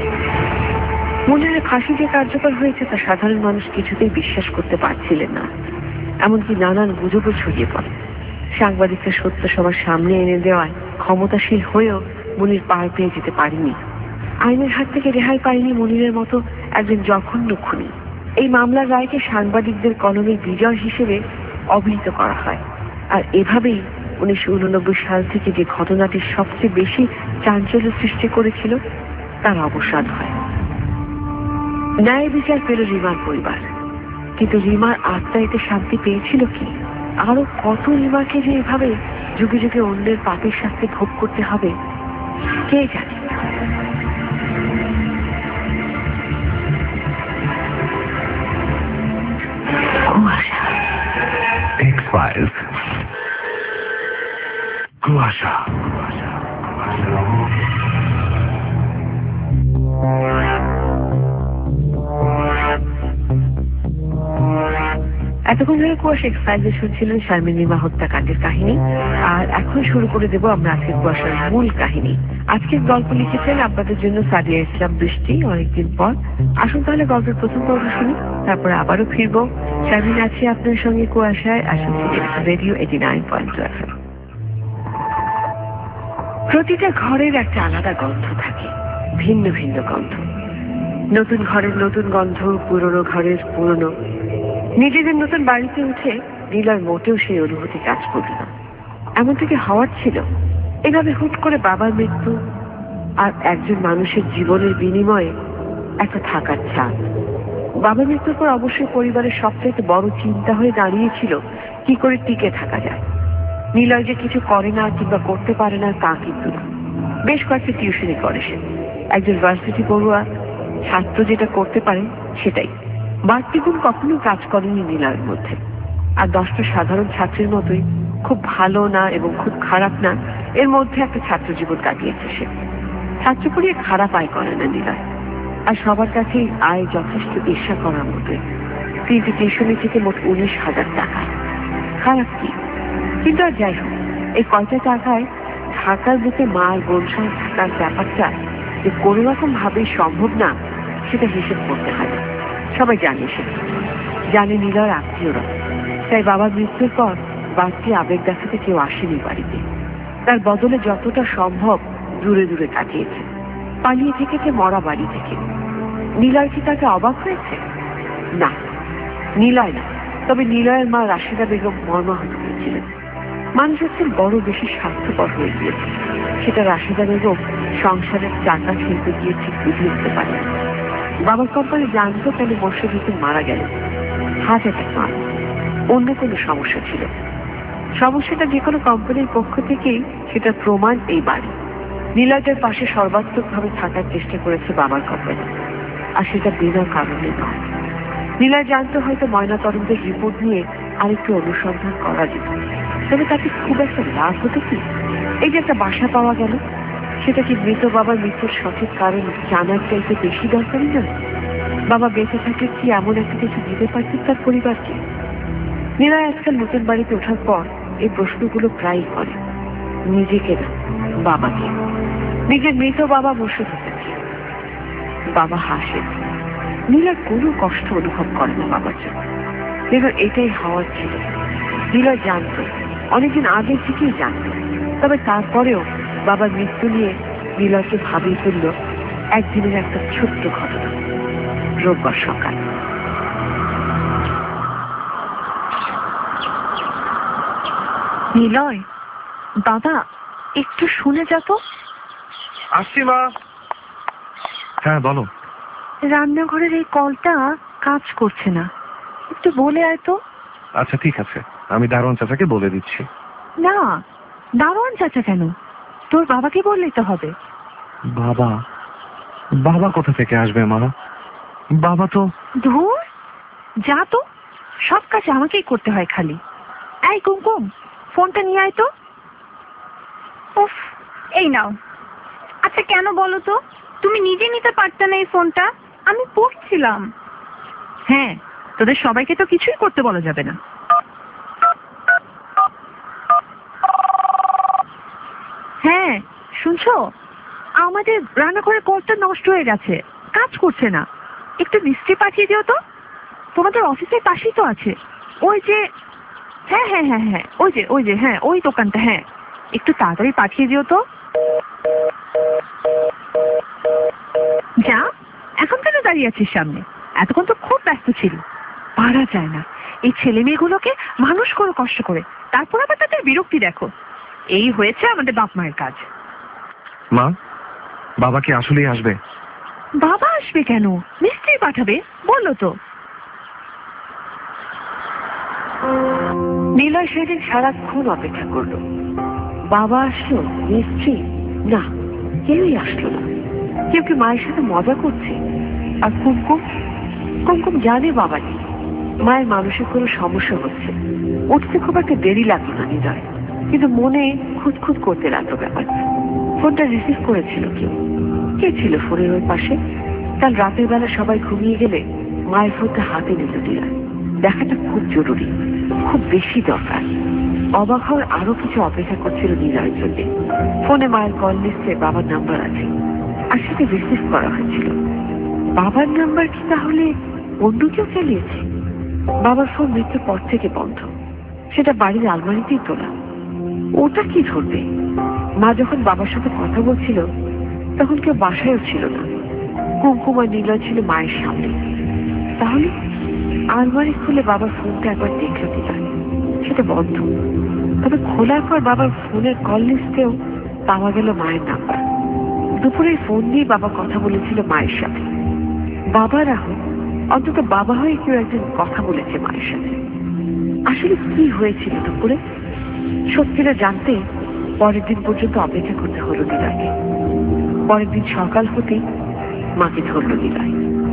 মুনিরের ফাঁসি যে কার্যকর হয়েছে তা সাধারণ মানুষ কিছুতেই বিশ্বাস করতে পারছিলেন না। এমনকি নানান গুজবও ছড়িয়ে পড়ে। সাংবাদিকরা সত্য সবার সামনে এনে দেওয়ায় ক্ষমতাশীল হয়েও মুনির পার পেয়ে যেতে পারেনি। আইনের হাত থেকে রেহাই পায়নি মুনিরের মতো একজন জঘন্য খুনি। এই মামলার রায়কে সাংবাদিকদের কলমের বিজয় হিসেবে অভিহিত করা হয়। আর এভাবেই উনিশশো উননব্বই সাল থেকে যে ঘটনাটি সবচেয়ে বেশি চাঞ্চল্য সৃষ্টি করেছিল তার অবসান হয়। ন্যায় বিচার পেল রিমার পরিবার, কিন্তু রিমার আত্মা এতে শান্তি পেয়েছিল কি? আরো কত রিমাকে যে এভাবে যুগে যুগে অন্যের পাপের শাস্তি ভোগ করতে হবে কে জানে। কুয়াশা, X-Files. কুয়াশা, কুয়াশা, কুয়াশা। এতক্ষণ ধরে কুয়াশা এক্স-ফাইলসে শুনছিলেন শারমিন রিমা হত্যাকাণ্ডের কাহিনী। আর এখন শুরু করে দেব আমরা আজকের কুয়াশার মূল কাহিনী। আজকের গল্প লিখেছেন আপনাদের জন্য সাদিয়া ইসলাম বৃষ্টি অনেকদিন পর। আসুন তাহলে গল্পের প্রথম পর্ব শুনি, তারপরে আবারও ফিরবো। শারমিন আছে আপনার সঙ্গে কুয়াশায়। আসুন radio eighty nine point two F M. প্রতিটা ঘরের একটা আলাদা গন্ধ থাকে, ভিন্ন ভিন্ন গন্ধ। নতুন ঘরের নতুন গন্ধ, পুরনো ঘরের পুরনো। নিজেদের নতুন বাড়িতে উঠে নীলার মোটেও সেই অনুভূতি কাজ করল না। এমন থেকে হওয়ার ছিল। এভাবে হুট করে বাবার মৃত্যু আর একজন মানুষের জীবনের বিনিময়ে একটা থাকার চাপ। বাবার মৃত্যুর পর অবশ্যই পরিবারের সবচেয়ে বড় চিন্তা হয়ে দাঁড়িয়েছিল কি করে টিকে থাকা যায়। নীলয় যে কিছু করে না কিংবা করতে পারে না তা কিন্তু না। বেশ কয়েকটি টিউশনি করে সে। একজন ভার্সিটি পড়ুয়া ছাত্র যেটা করতে পারে সেটাই। বাড়তি গুণ কখনো কাজ করেনি নীলয়ের মধ্যে। আর দশটা সাধারণ ছাত্রের মতোই খুব ভালো না এবং খুব খারাপ না এর মধ্যে একটা ছাত্র জীবন কাটিয়েছে সে। ছাত্র পড়িয়ে খারাপ আয় করে না নীলয়, আর সবার কাছেই আয় যথেষ্ট ঈর্ষা করার মতোই। তিনটি টিউশনি থেকে মোট উনিশ হাজার টাকা। খারাপ কি? কিন্তু আর যাই হোক, এই কয়টা টাকায় ঢাকার বুকে মার বোনসহ থাকার ব্যাপারটা যে কোনো রকম ভাবেই সম্ভব না সেটা হিসেব করতে হয়। সবাই জানে সেটা, জানে নীলার আত্মীয়রা। তাই বাবার মৃত্যুর পর বাড়তি আবেগ দেখাতে কেউ আসেনি বাড়িতে। তার বদলে যতটা সম্ভব দূরে দূরে কাটিয়েছে, পালিয়ে থেকেছে মরা বাড়ি থেকে। নীলয় কি তাকে অবাক হয়েছে? না, নীলয় না। তবে নীলয়ের মা রাশিদা বেগম মর্মাহত হয়েছিলেন। মানুষ হচ্ছে বড় বেশি স্বার্থপর হয়ে গিয়েছে, সেটা রাশিদা বেগম সংসারের চাকা ছিঁড়তে গিয়ে ঠিক বুঝে উঠতে পারে। বাবার কোম্পানি জানতো কেন বর্ষে ভিতর মারা গেল। হার্ট অ্যাটাক নয়, অন্য কোনো সমস্যা ছিল। সমস্যাটা যে কোনো কোম্পানির পক্ষ থেকেই, সেটার প্রমাণ এই বাড়ি। নীলয়টার পাশে সর্বাত্মকভাবে থাকার চেষ্টা করেছে বাবার কপালে, আর সেটা বিনা কারণে নয়। নীলয় জানতো হয়তো ময়নাতদন্তের রিপোর্ট নিয়ে আরেকটু অনুসন্ধান করা যেত, তবে তাকে খুব একটা লাভ হতো কি? এই যে একটা বাসা পাওয়া গেল, সেটা কি মৃত বাবার মৃত্যুর সঠিক কারণ জানার চাইতে বেশি দরকারি নয়? বাবা বেঁচে থাকলে কি এমন একটা কিছু দিতে পারতেন তার পরিবারকে? নীলয় আজকাল নতুন বাড়িতে ওঠার পর এই প্রশ্নগুলো প্রায় করে, নিজেকে না, বাবাকে। নিজের মৃত বাবা বসে থেকেছে, বাবা হাসে। নীলয় কোনো কষ্ট অনুভব করে না বাবার জন্য, নীলয় এটাই হওয়ার ছিল। নীলয় জানত, অনেকদিন আগে থেকেই জানত, তবে তারপরেও বাবার মৃত্যু নিয়ে নীলয়কে ভাবিয়ে ফেলল একদিনের একটা ছোট্ট ঘটনা। রোববার সকাল। নিলয়, বাবা একটু শুনে যা তো। আসছি মা। হ্যাঁ বলো। রান্নাঘরের এই কলটা কাজ করছে না, একটু বলে আয় তো। আচ্ছা ঠিক আছে, আমি দারোয়ান চাচাকে বলে দিচ্ছি। না, দারোয়ান চাচা কেন? তোর বাবাকে বললেই তো হবে। বাবা? বাবা কোথা থেকে আসবে মা? বাবা তো... ধুর, যা তো, সব কাজ আমাকেই করতে হয় খালি। এই কুমকুম, ফোনটা নিয়ে আয় তো। উফ, এই নাও। আচ্ছা কেন বলো তো, তুমি নিজে নিতে পারতে না এই ফোনটা? আমি পড়ছিলাম। হ্যাঁ, তোদের সবাইকে তো কিছুই করতে বলা যাবে না। হ্যাঁ শুনছো, আমাদের রান্নাঘরের কলটা নষ্ট হয়ে গেছে, কাজ করছে না। একটু মিস্ত্রি পাঠিয়ে দিও তো, তোমাদের অফিসের পাশেই তো আছে। ওই যে, হ্যাঁ হ্যাঁ হ্যাঁ হ্যাঁ ওই যে ওই যে হ্যাঁ ওই দোকানটা, হ্যাঁ একটু তাড়াতাড়ি পাঠিয়ে দিও তো। যা, এখন কেন দাঁড়িয়ে আছিস সামনে? এতক্ষণ তো খুব ব্যস্ত ছিল। পারা যায় না, এই ছেলে মেয়েগুলোকে মানুষ করো কষ্ট করে, তারপর আবার তাদের বিরক্তি দেখো। এই হয়েছে আমাদের বাপ মায়ের কাজ। মা, বাবা কি আসলেই আসবে? বাবা আসবে কেন, মিস্ত্রি পাঠাবে বললো তো। নীলয় সেদিন সারাক্ষণ অপেক্ষা করলো। বাবা আসলো, মিস্ত্রি না, কেউই আসলো না। কেউ কি মায়ের সাথে মজা করছে? আর কুমকুম কুমকুম জানে বাবা নেই, মায়ের মানুষের কোনো সমস্যা হচ্ছে। উঠতে খুব একটা দেরি লাগলো না নীলয়, কিন্তু মনে খুঁতখুত করতে লাগলো ব্যাপারটা। ফোনটা রিসিভ করেছিল কেউ। কে ছিল ফোনের ওই পাশে? কাল রাতের বেলা সবাই ঘুমিয়ে গেলে মায়ের ফোনটা হাতে নিল নীলয়। দেখাটা খুব জরুরি, খুব বেশি দরকার। অবাক হওয়ার আরো কিছু অপেক্ষা করছিল নীলয়ের জন্য। ফোনে মায়ের কল লিস্টে বাবার নাম্বার আছে, আর সেটা রিসিভ করা হয়েছিল। বাবার নাম্বার কি তাহলে অন্য কেউ চালিয়েছে? বাবার ফোন মৃত্যুর পর থেকে বন্ধ, সেটা বাড়ির আলমারিতেই তোলা। ওটা কি ধরবে? মা যখন বাবার সাথে কথা বলছিল তখন কেউ বাসায়ও ছিল না। কুমকুম আর নীলয় ছিল মায়ের সামনে। তাহলে আলমারি খুলে বাবার ফোনটা একবার দেখলো নীলয়, সেটা বন্ধ। তবে খোলার পর বাবার ফোনের কল লিস্টেও পাওয়া গেল মায়ের নাম্বার। দুপুরে ফোন দিয়ে বাবা কথা বলেছিল মায়ের সাথে। বাবা না হোক, অন্তত বাবা হয়ে কেউ একজন কথা বলেছে মায়ের সাথে। আসলে কি হয়েছিল দুপুরে সত্যিটা জানতে পরের দিন পর্যন্ত অপেক্ষা করতে হলো নীলয়কে। পরের দিন সকাল হতেই মাকে ধরল নীলয়।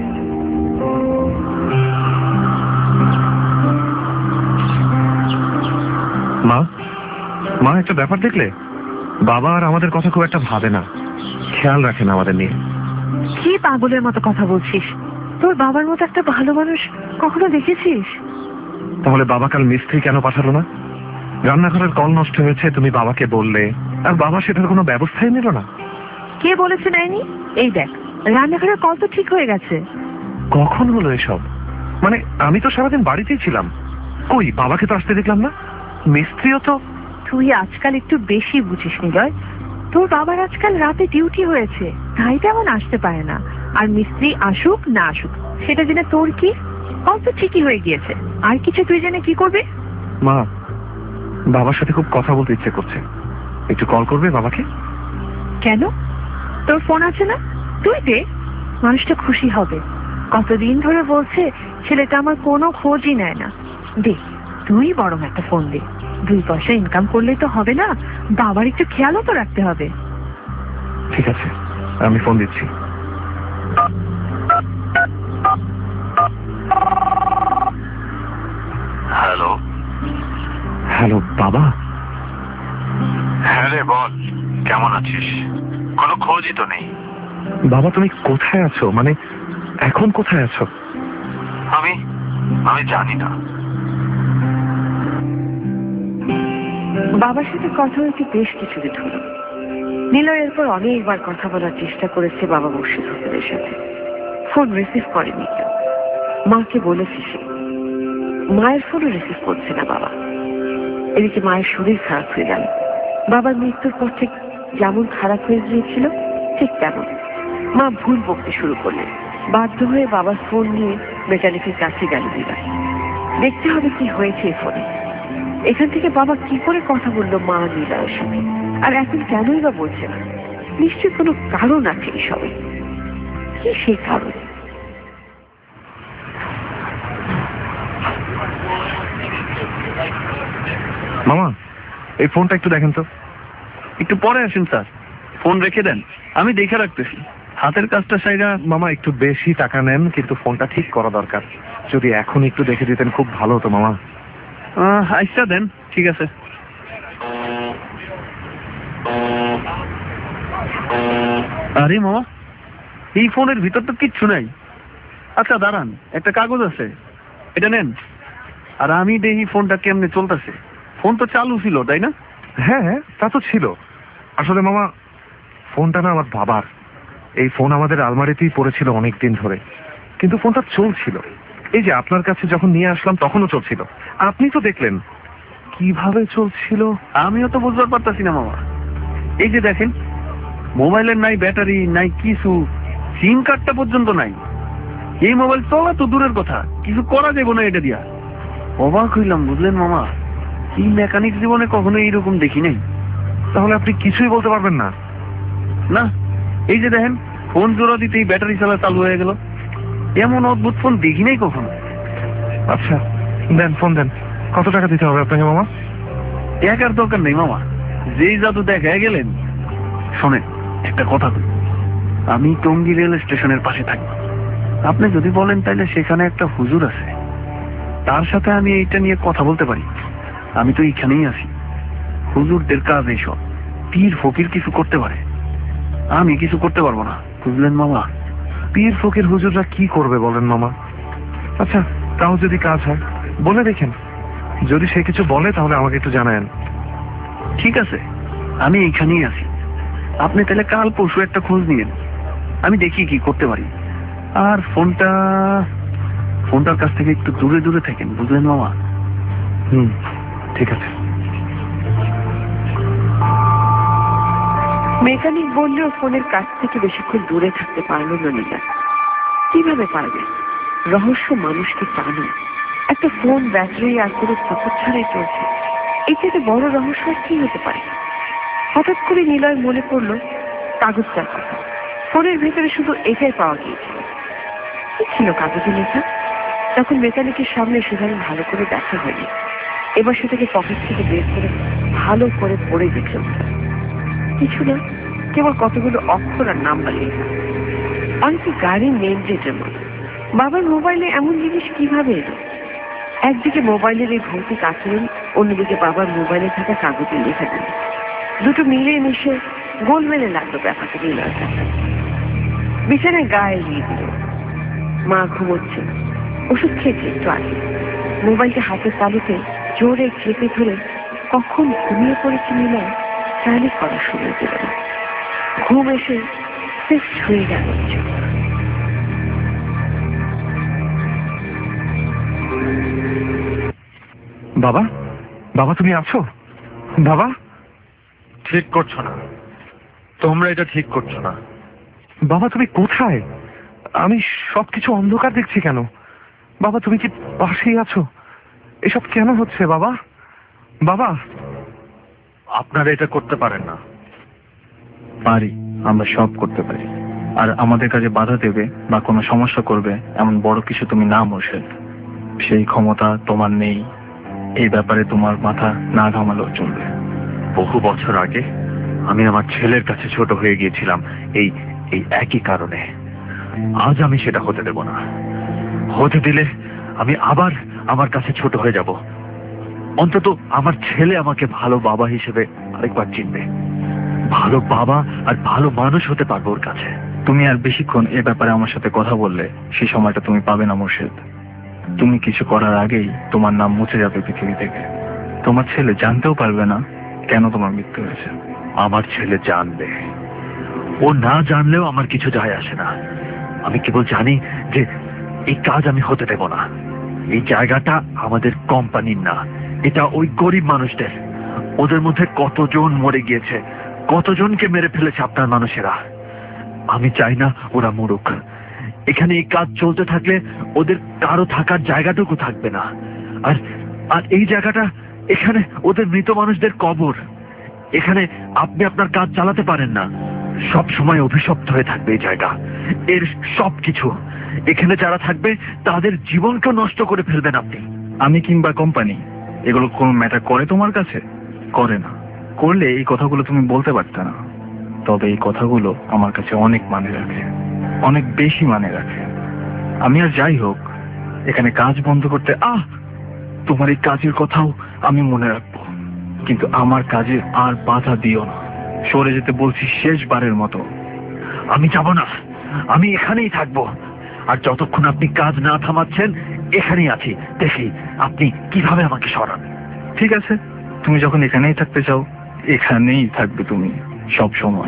মা, মা একটা ব্যাপার দেখলে? বাবা আর আমাদের কথা খুব একটা ভাবে না, খেয়াল রাখেন আমাদের নিয়ে। কি পাগলের মতো কথা বলছিস? তোর বাবার মতো একটা ভালো মানুষ কখনো দেখেছিস? তাহলে বাবা কাল মিস্ত্রি কেন পাঠালো না? রান্নাঘরের কল নষ্ট হয়েছে তুমি বাবাকে বললে, আর বাবা সেটার কোনো ব্যবস্থাই নিল না। কে বলেছে নেয়নি? এই দেখ, রান্নাঘরের কল তো ঠিক হয়ে গেছে। কখন হলো এসব? মানে আমি তো সারাদিন বাড়িতেই ছিলাম, কই বাবাকে তো আসতে দেখলাম না। মিস্ত্রিও তো... তুই আজকাল একটু বেশি বুঝিস নীলয়। তোর বাবার আজকাল রাতে ডিউটি হয়েছে, তাই তেমন আসতে পারে না। আর মিস্ত্রি আসুক না আসুক সেটা জেনে তোর কি? কল তো ঠিকই হয়ে গিয়েছে, আর কিছু তুই জেনে কি করবে? মা, বাবার সাথে খুব কথা বলতে ইচ্ছে করছে, একটু কল করবে বাবাকে? কেন, তোর ফোন আছে না? তুই দে, মানুষটা খুশি হবে। কতদিন ধরে বলছে ছেলেটা আমার কোনো খোঁজই নেয় না। দে, তুই বরং একটা ফোন দে। দুই পয়সা ইনকাম করলেই তো হবে না, বাবার একটু খেয়ালও তো রাখতে হবে। ঠিক আছে, আমি ফোন দিচ্ছি। হ্যালো। হ্যালো বাবা। হ্যাঁ রে বল, কেমন আছিস? কোনো খোঁজই তো নেই। বাবা তুমি কোথায় আছো, মানে এখন কোথায় আছো? আমি আমি জানি না। বাবার সাথে কথা হয়েছে বেশ কিছুদিন হলো। নিলয় এরপর অনেকবার কথা বলার চেষ্টা করেছে বাবা মুর্শিদ হোসেনের সাথে, ফোন রিসিভ করেনি কেউ। মাকে বলেছে সে, মায়ের ফোনও রিসিভ করছে না বাবা। এদিকে মায়ের শরীর খারাপ হয়ে গেল। বাবার মৃত্যুর পর ঠিক যেমন খারাপ হয়ে গিয়েছিল ঠিক তেমন মা ভুল বকতে শুরু করলেন। বাধ্য হয়ে বাবার ফোন নিয়ে মেকানিকের কাছে গেল নিলয়। দেখতে হবে কি হয়েছে এই ফোনে। এখান থেকে বাবা কি করে কথা বললো মা নিলয়ের সাথে, আর এখন কেনই বা বলছে না? নিশ্চয়ই কোনো কারণ আছে এসবে। কি সেই কারণ? মামা এই ফোনটা একটু দেখেন তো। একটু পরে আসুন স্যার, ফোন রেখে দেন, আমি দেখে রাখতেছি। হাতের কাজটা সাইরা। মামা একটু বেশি টাকা নেন, কিন্তু ফোনটা ঠিক করা দরকার। যদি এখন একটু দেখে দিতেন খুব ভালো হতো মামা। আইসা দেন, ঠিক আছে। আরে মামা, এই ফোনের ভিতর তো কিচ্ছু নাই। আচ্ছা দাঁড়ান, একটা কাগজ আছে, এটা নেন। আর আমি দেখি ফোনটা কেমনে চলতেছে। ফোন তো চালু ছিল তাই না? হ্যাঁ তা তো ছিল। আসলে মামা ফোনটা না আমার বাবার। এই ফোন আমাদের আলমারিতেই পড়েছিল অনেক দিন ধরে, কিন্তু ফোনটা চলছিল। এই যে আপনার কাছে যখন নিয়ে আসলাম তখনও চলছিল। আপনি তো দেখলেন কিভাবে চলছিল। আমিও তো বুঝতে পারতাছি না মামা। এই যে দেখেন, মোবাইলের নাই ব্যাটারি, নাই কিছু, সিম কার্ডটা পর্যন্ত নাই। এই মোবাইল চলা তো দূরের কথা, কিছু করা যাবে না এটা দিয়া। অবাক হইলাম বুঝলেন মামা, এই মেকানিক জীবনে কখনো এইরকম দেখি নাই। তাহলে আপনি কিছুই বলতে পারবেন না? না, এই যে দেখেন, ফোন জোড়া দিতেই ব্যাটারি চালা চালু হয়ে গেল। এমন অদ্ভুত ফোন দেখি নাই কখনো। আচ্ছা দেন, ফোন দেন। কত টাকা দিতে হবে আপনাকে মামা? টাকার দরকার নেই মামা, যেই জাদু দেখা গেলেন। শোনেন একটা কথা বলি, আমি টঙ্গী রেল স্টেশনের পাশে থাকি। আপনি যদি বলেন তাহলে সেখানে একটা হুজুর আছে, তার সাথে আমি এইটা নিয়ে কথা বলতে পারি। আমি তো এইখানেই আছি। হুজুরদের কাজ এইসব, পীর ফকির কিছু করতে পারে, আমি কিছু করতে পারবো না, বুঝলেন মামা? পীর ফকির হুজুররা কি করবে বলেন মামা? আচ্ছা তাও যদি কাজ হয় বলে দেখেন। যদি সে কিছু বলে তাহলে আমাকে একটু জানায়েন। ঠিক আছে, আমি এইখানেই আছি। আপনি তাহলে কাল পরশু একটা খোঁজ নিয়েন, আমি দেখি কি করতে পারি। আর ফোনটা ফোনটার কাছ থেকে একটু দূরে দূরে থাকেন, বুঝলেন মামা? হুম ঠিক আছে। মেকানিক বললেও ফোনের কাছ থেকে বেশিক্ষণ দূরে থাকতে পারলো না নিলয়। কিভাবে পারবে? রহস্য মানুষকে টানে। একটা ফোন ব্যাটারি আর কোনো সাপোর্ট ছাড়াই চলছে, এই থেকে বড় রহস্য আর কি হতে পারে? হঠাৎ করে নিলয় মনে পড়লো কাগজটার কথা। ফোনের ভেতরে শুধু এটাই পাওয়া গিয়েছিল। কি ছিল কাগজে লেখা? তখন মেকানিকের সামনে সেখানে ভালো করে দেখা হয়নি। এবার সেটাকে পকেট থেকে বের করে ভালো করে পড়ে দেখল। কিছু না, কেবল কতগুলো অক্ষর আর নাম্বার লেখা। অনেকে গাড়ির নেম প্লেটের মতো। বাবার মোবাইলে এমন জিনিস কিভাবে এলো? একদিকে মোবাইলের এই ভৌতিক আচরণ, অন্যদিকে বাবার মোবাইলে থাকা কাগজে লেখা দিল। দুটো মিলে মিশে গোলমেলে লাগলো ব্যাপারটা নিলয়ের কাছে। বিছানায় গায়ে দিয়ে দিল। মা ঘুমোচ্ছে, ওষুধ খেয়েছে একটু আগে। মোবাইলটা হাতের তালুতে জোরে চেপে ধরে কখন ঘুমিয়ে পড়েছে নিলয় তাহলে করা শুরু দিল না। ঘুম এসে শেষ ছুঁয়ে গেল। বাবা, বাবা তুমি আছো? বাবা, ঠিক করছো না, তোমরা এটা ঠিক করছো না। বাবা তুমি কোথায়? আমি সবকিছু অন্ধকার দেখছি কেন? বাবা তুমি কি পাশেই আছো? এসব কেন হচ্ছে বাবা? বাবা, আপনারা এটা করতে পারেন না। পারি, আমরা সব করতে পারি। আর আমাদের কাজে বাধা দেবে বা কোনো সমস্যা করবে এমন বড় কিছু তুমি না মোর্শেদ, সেই ক্ষমতা তোমার নেই। এই ব্যাপারে তোমার মাথা না ঘামালেও চলবে। বহু বছর আগে আমি আমার ছেলের কাছে ছোট হয়ে গিয়েছিলাম এই এই একই কারণে। আজ আমি সেটা হতে দেব না। হতে দিলে আমি আবার আমার কাছে ছোট হয়ে যাব। অন্তত আমার ছেলে আমাকে ভালো বাবা হিসেবে আরেকবার চিনবে, ভালো বাবা আর ভালো মানুষ হতে পারবো ওর কাছে। তুমি আর বেশিক্ষণ এ ব্যাপারে আমার সাথে কথা বললে সেই সময়টা তুমি পাবে না মোর্শেদ। তুমি কিছু করার আগেই তোমার নাম মুছে যাবে পৃথিবী থেকে। তোমার ছেলে জানতেও পারবে না কেন তোমার মৃত্যু হয়েছে। আমার ছেলে জানবে, ও না জানলেও আমার কিছু যায় আসে না। আমি কেবল জানি যে এই কাজ আমি হতে দেব না। এই জায়গাটা আমাদের কোম্পানির না, এটা ওই গরিব মানুষদের। ওদের মধ্যে কতজন মরে গিয়েছে, কতজনকে মেরে ফেলেছে আপনার মানুষেরা। আমি চাই না ওরা মরুক। এখানে এই কাজ চলতে থাকলে ওদের কারো থাকার জায়গাটুকু থাকবে না। আর আর এই জায়গাটা, এখানে ওদের মৃত মানুষদের কবর। এখানে আপনি আপনার কাজ চালাতে পারেন না। সব সময় অভিশপ্ত হয়ে থাকবে এই জায়গা, এর সবকিছু। এখানে যারা থাকবে তাদের জীবনকে নষ্ট করে ফেলবেন আপনি। আমি কিংবা কোম্পানি এগুলো কোনো ম্যাটার করে তোমার কাছে? করে না। করলে এই কথাগুলো তুমি বলতে পারতে না। তবে এই কথাগুলো আমার কাছে অনেক মানে রাখে, অনেক বেশি মানে রাখে। আমি আর যাই হোক এখানে কাজ বন্ধ করতে, আহ তোমার এই কাজের কথাও আমি মনে রাখবো, কিন্তু আমার কাজে আর বাধা দিও না। সরে যেতে বলছি শেষবারের মতো। আমি যাব না, আমি এখানেই থাকবো। আর যতক্ষণ আপনি কাজ না থামাচ্ছেন এখানেই আছি। দেখি আপনি কিভাবে আমাকে সরান। ঠিক আছে, তুমি যখন এখানেই থাকতে চাও এখানেই থাকবে তুমি সব সময়।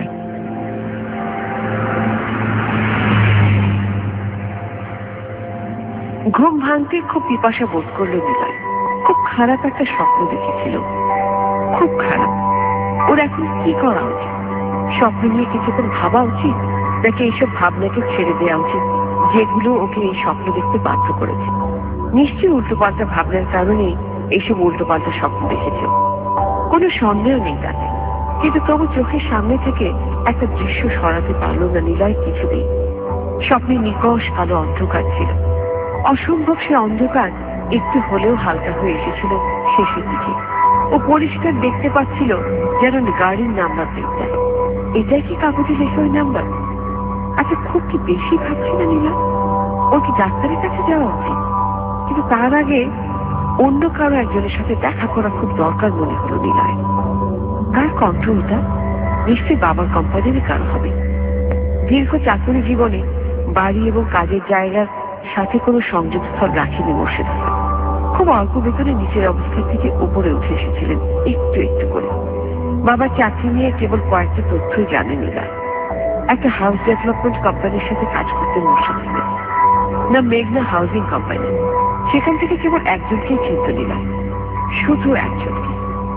ঘুম ভাঙতে খুব পিপাসা বোধ করলো নিলয়। খুব খারাপ একটা স্বপ্ন দেখেছিল, খুব খারাপ। ওর এখন কি করা উচিত? স্বপ্ন নিয়ে কিছুক্ষণ ভাবা উচিত, নাকি এইসব ভাবনাকে ছেড়ে দেওয়া উচিত যেগুলো ওকে এই স্বপ্ন দেখতে বাধ্য করেছে? নিশ্চয়ই উল্টোপাল্টা ভাবনার কারণেই এইসব উল্টোপাল্টা স্বপ্ন দেখেছে, কোনো সন্দেহ নেই তাতে। কিন্তু তবু চোখের সামনে থেকে একটা দৃশ্য সরাতে পারল না নিলয় কিছুতেই। স্বপ্নে নিকষ কালো অন্ধকার ছিল। অসম্ভব সে অন্ধকার একটু হলেও হালকা হয়ে এসেছিল শেষের দিকে। ও পরিষ্কার দেখতে পাচ্ছিল যেন গাড়ির নাম্বার প্লেটটা। এটাই কি কাগজে লেখা ওই নাম্বার? আচ্ছা, খুব কি বেশি ভাবছি না নিলয়? ওর কি ডাক্তারের কাছে যাওয়া উচিত? কিন্তু তার আগে অন্য কারো একজনের সাথে দেখা করা খুব দরকার মনে হলো নিলয়। কার কণ্ঠ ওটা? নিশ্চয়ই বাবার কোম্পানির কারো হবে। দীর্ঘ চাকরি জীবনে বাড়ি এবং কাজের জায়গার সাথে কোনো সংযোগস্থল রাখেনি মোর্শেদ। খুব অল্প বেতনে নিচের অবস্থার থেকে উপরে উঠে এসেছিলেন একটু একটু করে। বাবার চাকরি নিয়ে কেবল কয়েকটা তথ্যই জানেন নিলয়। একটা হাউস ডেভেলপমেন্ট কোম্পানির সাথে কাজ করতে মোর্শেদ ছিলেন, না মেঘনা হাউজিং কোম্পানি। সেখান থেকে কেবল একজনকেই চিনত নিলয়, শুধু একজনকে।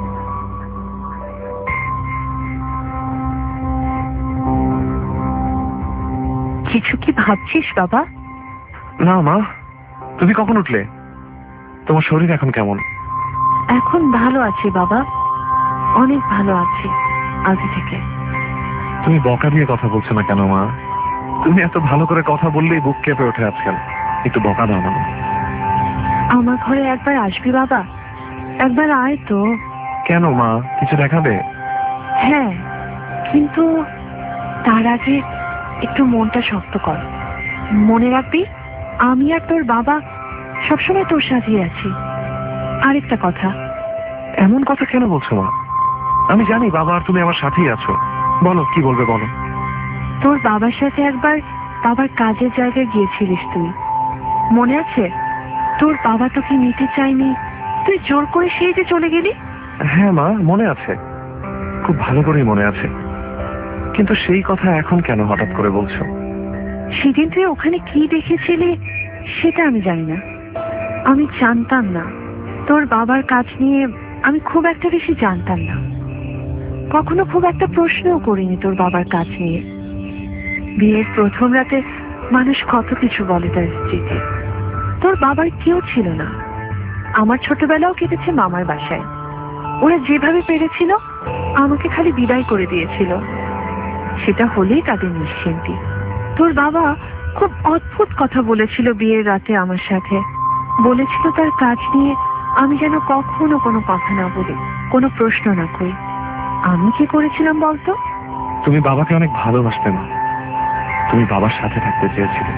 কিছু কি ভাবছিস বাবা? না মা, তুমি কখন উঠলে? তোমার শরীর এখন কেমন? এখন ভালো আছি বাবা, অনেক ভালো আছি আজ থেকে। তুমি বকা দিয়ে কথা বলছো না কেন মা? তুমি এত ভালো করে কথা বললেই বুক কেঁপে ওঠে আজকাল। একটু বকা দাও না। আমার ঘরে একবার আসবি বাবা? একবার আয় তো। কেন মা, কিছু দেখাবে? হ্যাঁ, কিন্তু তার আগে একটু মনটা শক্ত কর। মনে রাখবি, আমি আর তোর বাবা সবসময় তোর সাথেই আছি। আরেকটা কথা। এমন কথা কেন বলছো মা? আমি জানি বাবা আর তুমি আমার সাথেই আছো। বলো, কি বলবে বলো। তোর বাবার সাথে একবার বাবার কাজের জায়গায় গিয়েছিলিস তুই, মনে আছে? তোর বাবা তোকে নিতে চাইনি, তুই জোর করে সেই যে চলে গেলি। হ্যাঁ মা, মনে আছে, খুব ভালো করেই মনে আছে। কিন্তু সেই কথা এখন কেন হঠাৎ করে বলছো? সেদিন তুই ওখানে কি দেখেছিলি সেটা আমি জানি না। আমি জানতাম না তোর বাবার কাজ নিয়ে, আমি খুব একটা বেশি জানতাম না। কখনো খুব একটা প্রশ্নও করিনি তোর বাবার কাজ নিয়ে। বিয়ের প্রথম রাতে মানুষ কত কিছু বলে তার স্ত্রীকে। তোর বাবার কেউ ছিল না। আমার ছোটবেলাও কেটেছে মামার বাসায়। ওরা যেভাবে পেরেছিল আমাকে খালি বিদায় করে দিয়েছিল, সেটা হলেই তাদের নিশ্চিন্তি। তোর বাবা খুব অদ্ভুত কথা বলেছিল বিয়ের রাতে আমার সাথে। বলেছিল তার কাজ নিয়ে আমি যেন কখনো কোনো কথা না বলি, কোনো প্রশ্ন না করি। আমি কি করেছিলাম বলতো? তুমি বাবাকে অনেক ভালোবাসতে মা। তুমি বাবার সাথে থাকতে চেয়েছিলে,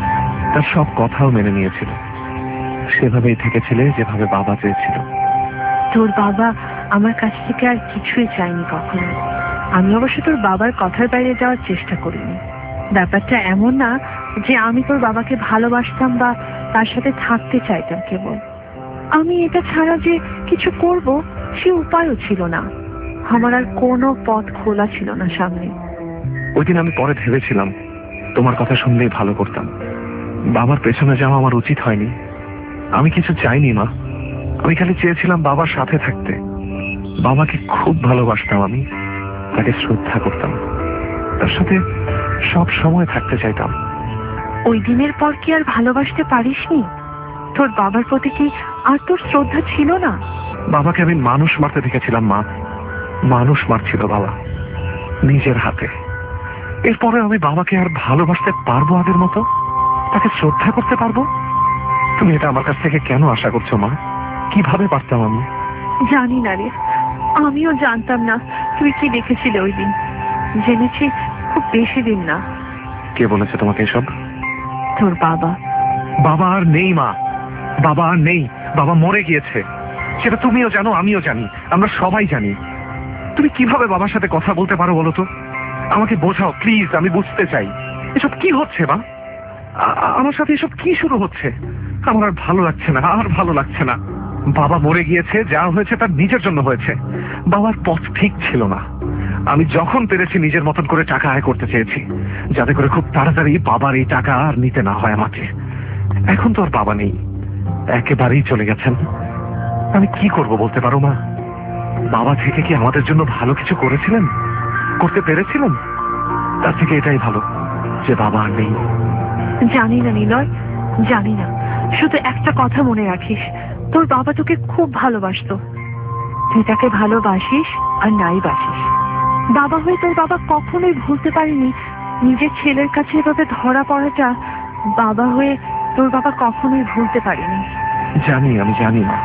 তার সব কথাও মেনে নিয়েছিল, সেভাবেই থেকেছিলে যেভাবে বাবা চেয়েছিল। তোর বাবা আমার কাছ থেকে আর কিছুই চাইনি কখনো। আমি অবশ্য তোর বাবার কথার বাইরে যাওয়ার চেষ্টা করিনি। ব্যাপারটা এমন না যে আমি তোর বাবাকে ভালোবাসতাম বা তার সাথে থাকতে চাইতাম। কেবল আমি এটা ছাড়া যে কিছু করব সে উপায়ও ছিল না। আমার আর কোনো পথ খোলা ছিল না সামনে। ওই দিন আমি পরে ভেবেছিলাম তোমার কথা শুনলেই ভালো করতাম। বাবার পেছনে যাওয়া আমার উচিত হয়নি। আমি কিছু চাইনি মা, আমি খালি চেয়েছিলাম বাবার সাথে থাকতে। বাবাকে খুব ভালোবাসতাম আমি, তাকে শ্রদ্ধা করতাম, তার সাথে সব সময় থাকতে চাইতাম। ওই দিনের পর কি আর ভালোবাসতে পারিসনি? তোর বাবার প্রতি কি আর তোর শ্রদ্ধা ছিল না? বাবাকে আমি মানুষ মারতে দেখেছিলাম মা, মানুষ মারছিল বাবা নিজের হাতে। এরপরে আমি বাবাকে আর ভালোবাসতে পারবো আগের মতো? তাকে শ্রদ্ধা করতে পারবো? তুমি এটা আমার কাছ থেকে কেন আশা করছো মা? কিভাবে পারতাম আমি? জানি না রে, আমিও জানতাম না তুই কি দেখেছিলে ওই দিন। জেনেছি খুব বেশি দিন না। কে বলেছে তোমাকে এসব? তোর বাবা। বাবা আর নেই মা, বাবা আর নেই। বাবা মরে গিয়েছে, সেটা তুমিও জানো, আমিও জানি, আমরা সবাই জানি। তুমি কিভাবে বাবার সাথে কথা বলতে পারো বলো তো? আমাকে বোঝাও প্লিজ, আমি বুঝতে চাই এসব কি হচ্ছে মা। আ- আমার সাথে এসব কি শুরু হচ্ছে? আমার আর ভালো লাগছে না, আর ভালো লাগছে না। বাবা মরে গিয়েছে, যা হয়েছে তার নিজের জন্য হয়েছে। বাবার পথ ঠিক ছিল না। আমি যখন পেরেছি নিজের মতন করে টাকা আয় করতে চেয়েছি, যাতে করে খুব তাড়াতাড়ি বাবার এই টাকা আর নিতে না হয় আমাকে। এখন তো আর বাবা নেই, একেবারেই চলে গেছেন। আমি কি করব বলতে পারো মা? বাবা থেকে কি আমাদের জন্য ভালো কিছু করেছিলেন, করতে পেরেছিলেন? তার থেকে এটাই ভালো যে বাবা আর নেই। জানি না নিলয়, জানি না। শুধু একটা কথা মনে রাখিস, তোর বাবা তোকে খুব ভালোবাসতো। তুই তাকে ভালোবাসিস আর নাই বাসিস, বাবা হয়ে তোর বাবা কখনোই ভুলতে পারিনি নিজের ছেলের কাছে এভাবে ধরা পড়াটা। বাবা হয়ে তোর বাবা কখনোই ভুলতে পারিনি। জানি, আমি জানি মা।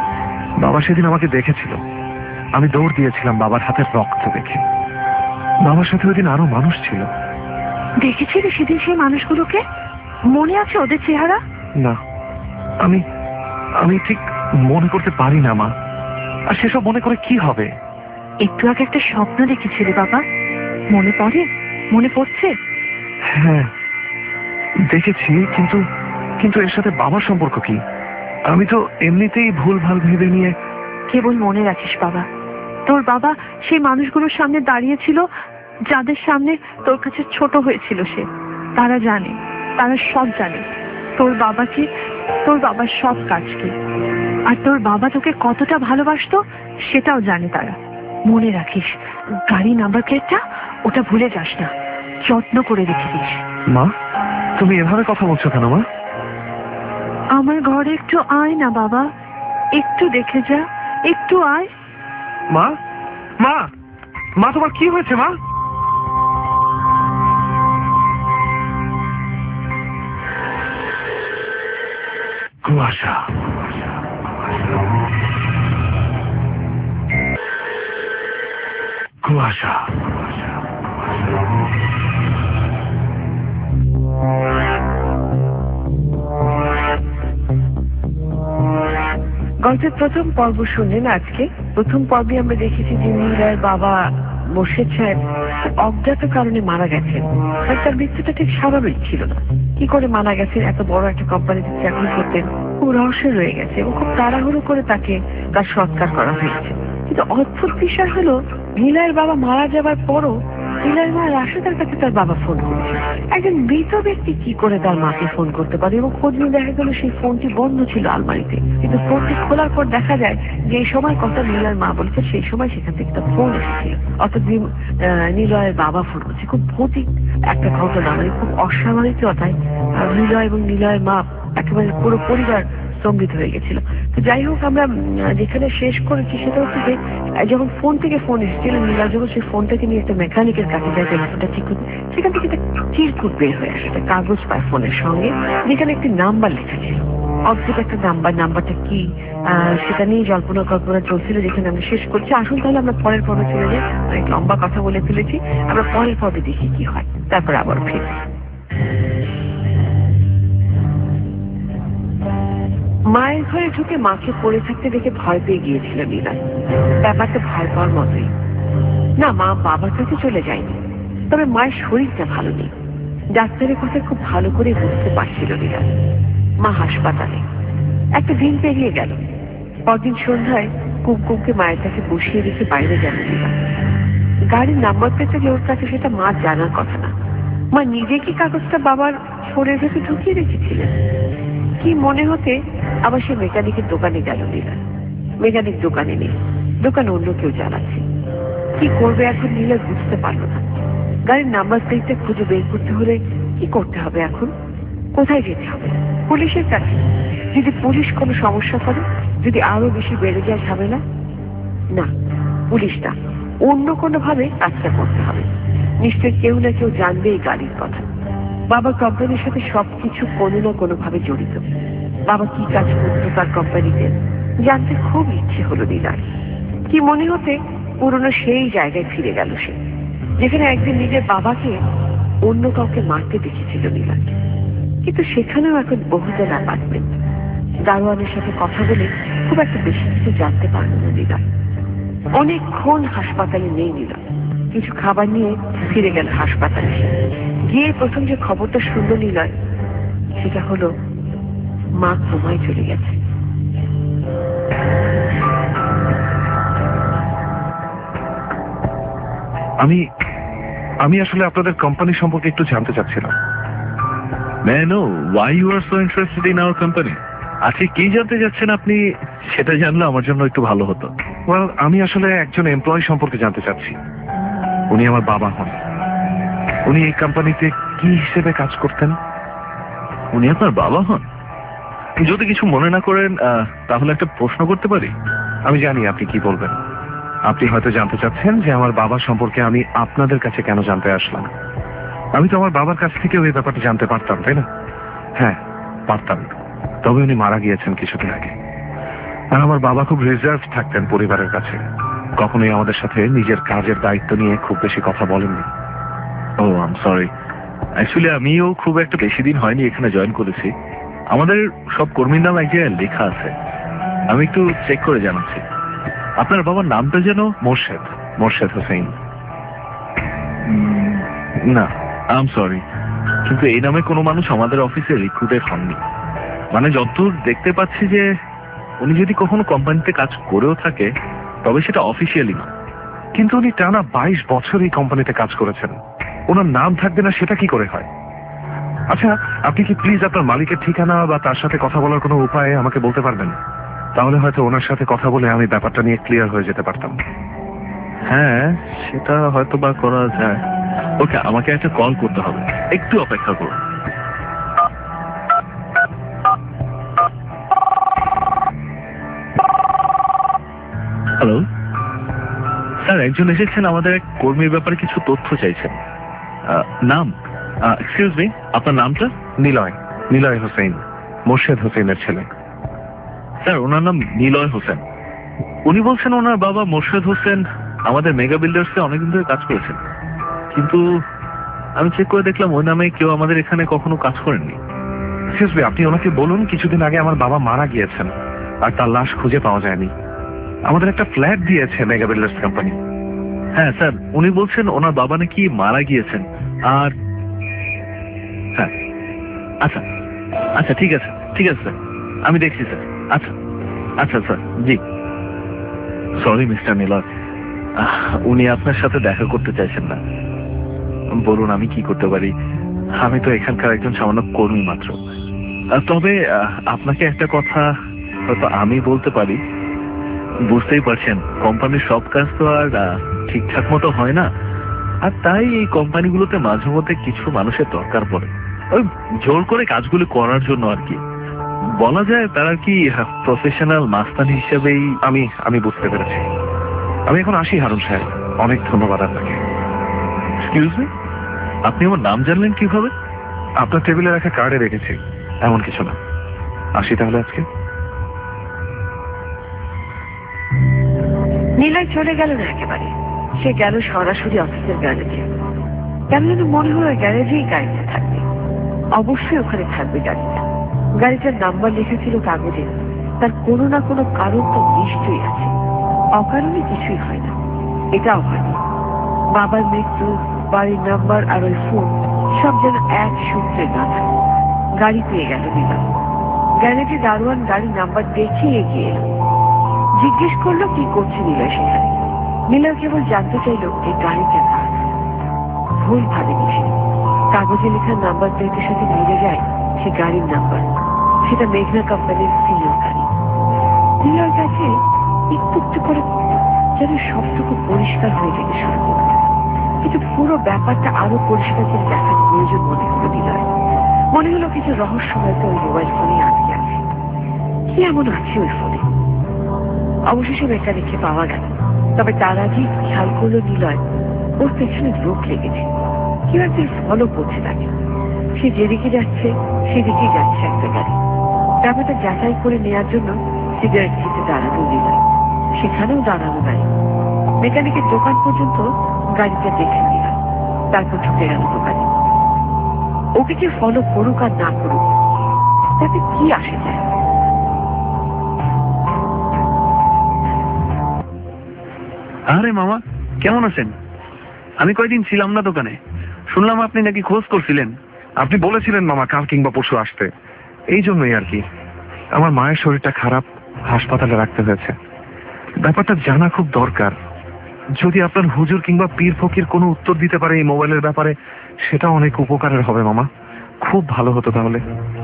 বাবা সেদিন আমাকে দেখেছিল, আমি দৌড় দিয়েছিলাম বাবার হাতের রক্ত দেখে। বাবার সাথে ওই দিন আরো মানুষ ছিল। দেখেছিলি সেদিন সেই মানুষগুলোকে? মনে আছে ওদের চেহারা? না, আমি আমি ঠিক মনে করতে পারি না মা। আর সেসব মনে করে কি হবে? একটু আগে একটা স্বপ্ন দেখেছিলি বাবা, মনে পড়ে? মনে পড়ছে? হ্যাঁ দেখেছি, কিন্তু কিন্তু এর সাথে বাবার সম্পর্ক কি? আমি তো এমনিতেই ভুল ভাল ভেবে নিয়ে। কেবল মনে রাখিস বাবা, তোর বাবা সেই মানুষগুলোর সামনে দাঁড়িয়েছিল যাদের সামনে তোর কাছে ছোট হয়েছিল সে। তারা জানে, তারা সব জানে তোর বাবাকে, তোর বাবার সব কাজকে। আর তোর বাবা তোকে কতটা ভালোবাসতো সেটাও জানে তারা। মনে রাখিস, গাড়ি নাম্বার প্লেটটা ওটা ভুলে যাস না, যত্ন করে রেখে দিস। মা, তুমি এভাবে কথা বলছো কেন মা? আমার ঘরে একটু আয় না বাবা, একটু দেখে যা, একটু আয়। মা, মা, মা তোমার কি হয়েছে মা? কুয়াশা, কুয়াশা, গল্পের প্রথম পর্ব শুনলেন আজকে। প্রথম পর্বে আমরা দেখেছি যে নীলয়ের বাবা মোর্শেদ সাহেব অজ্ঞাত কারণে মারা গেছেন। আর তার মৃত্যুটা ঠিক স্বাভাবিক ছিল না। কি করে মারা গেছেন, এত বড় একটা কোম্পানিতে চাকরি করতেন, খুব রহস্য রয়ে গেছে এবং খুব তাড়াহুড়ো করে তাকে তার সৎকার করা হয়েছে। কিন্তু অদ্ভুত বিষয় হলো, নীলয়ের বাবা মারা যাবার পরও নীলয়ের মা রাশেদার কাছে তার বাবা ফোন করেছে। একজন মৃত ব্যক্তি কি করে তার মাকে ফোন করতে পারে? এবং খোঁজ নিয়ে দেখা গেল সেই ফোনটি বন্ধ ছিল আলমারিতে, কিন্তু ফোনটি খোলার পর দেখা যায় যে এই সময় কথা নীলয়ের মা বলছে সেই সময় সেখান থেকে একটা ফোন এসেছিল। অর্থাৎ নীলয়ের বাবা ফোন করছে। খুব ভৌতিক একটা ঘটনা, মানে খুব অস্বাভাবিক কথায় নীলয় এবং নীলয়ের মা একেবারে পুরো পরিবার স্তম্ভিত হয়ে গেছিল। তো যাই হোক, আমরা যেখানে শেষ করেছি সেটা হচ্ছে যে যখন ফোন থেকে ফোন এসেছিল, নীলা যখন সেই ফোনটাকে নিয়ে একটা মেকানিকের কাছে যায় টেলিফোনটা ঠিক করতে, সেখান থেকে একটা চিরকুট বের হয়ে আসে, একটা কাগজ পায় ফোনের সঙ্গে, যেখানে একটি নাম্বার লেখা ছিল। অদ্ভুত একটা নাম্বার, নাম্বারটা কি আহ, সেটা নিয়ে জল্পনা কল্পনা চলছিল, যেখানে আমরা শেষ করছি। আসুন তাহলে আমরা পরের পর্বে চলে যাই। অনেক লম্বা কথা বলে ফেলেছি, আমরা পরের পর্বে দেখি কি হয়, তারপর আবার ফিরি। মায়ের ঘরে ঢুকে মাকে পড়ে থাকতে দেখে ভয় পেয়ে গিয়েছিল নীলয়। ব্যাপারটা ভয় পাওয়ার মতোই না, মা বাবার কাছে চলে যায়নি, তবে মায়ের শরীরটা ভালো নেই। ডাক্তারের কথা খুব ভালো করে বুঝতে পারছিল নীলয়। মা হাসপাতালে। একটা দিন পেরিয়ে গেল। পরদিন সন্ধ্যায় কুমকুমকে মায়ের কাছে বসিয়ে রেখে বাইরে গেল নীলয়। গাড়ির নাম্বার প্লেটটা যে ওর কাছে সেটা মা জানার কথা না। মা নিজে কি কাগজটা বাবার ফোনের ভেতরে ঢুকিয়ে রেখেছিলেন? কি মনে হতে আবার সে মেকানিকের দোকানে গেল নীলয়। মেকানিক দোকানে নেই, দোকান অন্য কেউ চালাচ্ছে। কি করবে এখন নীলয় বুঝতে পারলো না। গাড়ির নাম্বার প্লেটটা খুঁজে বের করতে হলে কি করতে হবে এখন? কোথায় যেতে হবে? পুলিশের কাছে? যদি পুলিশ কোনো সমস্যা করে, যদি আরো বেশি বেড়ে যায় ঝামেলা? না, পুলিশ না, অন্য কোনো ভাবে কাজটা করতে হবে। নিশ্চয় কেউ না কেউ জানবে এই গাড়ির কথা। বাবা কোম্পানির সাথে সবকিছু কোনো না কোনো ভাবে জড়িত। বাবা কি কাজ করতো তার কোম্পানিতে জানতে খুব ইচ্ছে হলো নীলার। কি মনে হতে পুরনো সেই জায়গায় ফিরে গেল সে, যেখানে একদিন নিজের বাবাকে অন্য কাউকে মারতে দেখেছিল নীলা। কিন্তু সেখানেও এখন বহুজন অ্যাপার্টমেন্ট। দারোয়ানের সাথে কথা বলে খুব একটা বেশি কিছু জানতে পারল না নীলা। অনেকক্ষণ হাসপাতালে নেই নীলা। কিছু খাবার নিয়ে ফিরে গেল হাসপাতালে। গিয়ে প্রথম যে খবরটা শুনল নীলয়, সেটা হলো মা কোমায় চলে গেছে। আমি আমি আসলে আপনাদের কোম্পানি সম্পর্কে একটু জানতে চাচ্ছিলাম। May I know why you are so interested in our company? আজকে কি জানতে যাচ্ছেন আপনি, সেটা জানলে আমার জন্য একটু ভালো হতো। ওয়েল, আমি আসলে একজন এমপ্লয়ি সম্পর্কে জানতে চাচ্ছি। উনি আমার বাবা হন। উনি এই কোম্পানিতে কি হিসেবে কাজ করতেন? উনি আপনার বাবা হন? যদি কিছু মনে না করেন আহ, তাহলে একটা প্রশ্ন করতে পারি? আমি জানি আপনি কি বলবেন। আপনি হয়তো জানতে চাচ্ছেন যে আমার বাবা সম্পর্কে আমি আপনাদের কাছে কেন জানতে আসলাম। আমি তো আমার বাবার কাছ থেকে ওই ব্যাপারটা জানতে পারতাম, তাই না? হ্যাঁ, পারতাম। তবে উনি মারা গিয়েছেন কিছুদিন আগে। আর আমার বাবা খুব রিজার্ভ থাকতেন পরিবারের কাছে। কখনোই আমাদের সাথে নিজের কাজের দায়িত্ব নিয়ে খুব বেশি কথা বলেননি। Oh I am sorry. Actually আমিও খুব একটা বেশি দিন হয়নি এখানে জয়েন করেছি। আমাদের সব কর্মীর নাম এক জায়গায় লেখা আছে, আমি একটু চেক করে জানাচ্ছি। আপনার বাবার নামটা যেন? মোর্শেদ, মোর্শেদ হোসেন। না, আই এম সরি, কিন্তু এই নামে কোনো মানুষ আমাদের অফিসে রিক্রুটেড হননি। মানে যতদূর দেখতে পাচ্ছি যে উনি যদি কখনো কোম্পানিতে কাজ করেও থাকে, তবে সেটা অফিসিয়ালি না। কিন্তু উনি টানা বাইশ বছর এই কোম্পানিতে কাজ করেছেন, ওনার নাম থাকবে না সেটা কি করে হয়? আচ্ছা, আপনি কি প্লিজ আপনার মালিকের ঠিকানা বা তার সাথে কথা বলার কোনো উপায় আমাকে বলতে পারবেন? তাহলে হয়তো ওনার সাথে কথা বলে আমি ব্যাপারটা নিয়ে ক্লিয়ার হয়ে যেতে পারতাম। হ্যাঁ, সেটা হয়তো বা করা যায়। ওকে, আমাকে একটা কল করতে হবে, একটু অপেক্ষা করুন। হ্যালো স্যার, একজন এসেছেন আমাদের এক কর্মীর ব্যাপারে কিছু তথ্য চাইছেন। আহ, নাম? এক্সকিউজ মি, আপনার নামটা? নিলয়, নিলয় হোসেন, মোর্শেদ হোসেনের ছেলে। স্যার, ওনার নাম নিলয় হোসেন। উনি বলছেন ওনার বাবা মোর্শেদ হোসেন আমাদের মেগা বিল্ডার্সে অনেকদিন ধরে কাজ করেছেন, কিন্তু আমি চেক করে দেখলাম ওই নামে কেউ আমাদের এখানে কখনো কাজ করেননি। এক্সকিউজ মি, আপনি ওনাকে বলুন কিছুদিন আগে আমার বাবা মারা গিয়েছেন আর তার লাশ খুঁজে পাওয়া যায়নি। আমাদের একটা ফ্ল্যাট দিয়েছে মেগা বিল্ডার্স কোম্পানি। হ্যাঁ স্যার, উনি বলছেন ওনার বাবা নাকি মারা গিয়েছেন। আর হ্যাঁ, আচ্ছা আচ্ছা, ঠিক আছে ঠিক আছে স্যার, আমি দেখছি স্যার। আচ্ছা আচ্ছা স্যার, জি। সরি মিস্টার নিলয়, উনি আপনার সাথে দেখা করতে চাইছেন না। বলুন আমি কি করতে পারি? আমি তো এখানকার একজন সামান্য কর্মী মাত্র। তবে আপনাকে একটা কথা হয়তো আমি বলতে পারি। বুঝতেই পারছেন, কোম্পানির সব কাজ তো আর ঠিকঠাক মতো হয় না, আর তাই এই কোম্পানিগুলোতে মাঝে মধ্যে কিছু মানুষের দরকার পড়ে ওই জোর করে কাজগুলো করার জন্য আর কি। বলা যায় তারা কি প্রফেশনাল মাস্তানি হিসেবেই। আমি আমি বুঝতে পেরেছি। আমি এখন আসি হারুন সাহেব, অনেক ধন্যবাদ আপনাকে। এক্সকিউজ মি, আপনি আমার নাম জানলেন কিভাবে? আপনার টেবিলে রাখা কার্ডে রেখেছি, এমন কিছু না। আসি তাহলে আজকে। নীলয় চলে গেল না একেবারে, সে গেল সরাসরি অফিসের গ্যারেজে। কেন যেন মনে হলো গ্যারেজেই গাড়িটা থাকবে, অবশ্যই ওখানে থাকবে গাড়িটা। গাড়িটার নাম্বার লেখা ছিল কাগজে, তার কোনো না কোনো কারণ তো নিশ্চয়ই আছে, অকারণে কিছুই হয় না। এটাও হয়নি, বাবার মৃত্যু, বাড়ির নাম্বার আর ওই ফোন সব যেন এক সূত্রে গাঁথা। গাড়ি পেয়ে গেল নীলয়। গ্যারেজে দারোয়ান গাড়ির নাম্বার দেখে এগিয়ে এলো, জিজ্ঞেস করলো কি করছে নীলয় সেখানে। নীলয় কেবল জানতে চাইলো এই গাড়িটা কার। ভুল ভাবেনি সে, কাগজে লেখা নাম্বার প্লেটের সাথে মিলে যায় সে গাড়ির নাম্বার। সেটা মেঘনা কোম্পানির সিনিয়র গাড়ি। নীলয়ের কাছে একটু একটু করে যেন সবটুকু পরিষ্কার হয়ে যেতে শুরু করল, কিন্তু পুরো ব্যাপারটা আরো পরিষ্কার করে দেখার প্রয়োজন মনে হলো নীলয়। মনে হলো কিছু রহস্য হয়তো ওই মোবাইল ফোনে আটকে আছে। কি এমন আছে ওই ফোনে? অবশেষে মেকানিককে পাওয়া গেল, তবে তার আগেই খেয়াল করলো নীলয় ওর পেছনে লোক লেগেছে, কেউ একজন ফলো করছে তাকে। সে যেদিকে যাচ্ছে সেদিকে যাচ্ছে একটা গাড়ি। ব্যাপারটা যাচাই করে নেওয়ার জন্য সিগারেট খেতে দাঁড়ানো নীলয়। সেখানেও দাঁড়ানো গাড়ি। মেকানিকের দোকান পর্যন্ত গাড়িটা দেখে নিলাম, তারপর ঢুকে গেল দোকানে। ওকে যে ফলো করুক আর না করুক তাতে কি আসে যায়? আরে মামা, কেমন আছেন? আমি কয়দিন ছিলাম না দোকানে, শুনলাম আপনি নাকি খোঁজ করছিলেন। আপনি বলেছিলেন মামা কাল কিংবা পরশু আসতে, এই জন্যই আর কি। আমার মায়ের শরীরটা খারাপ, হাসপাতালে রাখতে হয়েছে। ব্যাপারটা জানা খুব দরকার। যদি আপনার হুজুর কিংবা পীর ফকির কোনো উত্তর দিতে পারে এই মোবাইলের ব্যাপারে, সেটা অনেক উপকারের হবে মামা, খুব ভালো হতো তাহলে।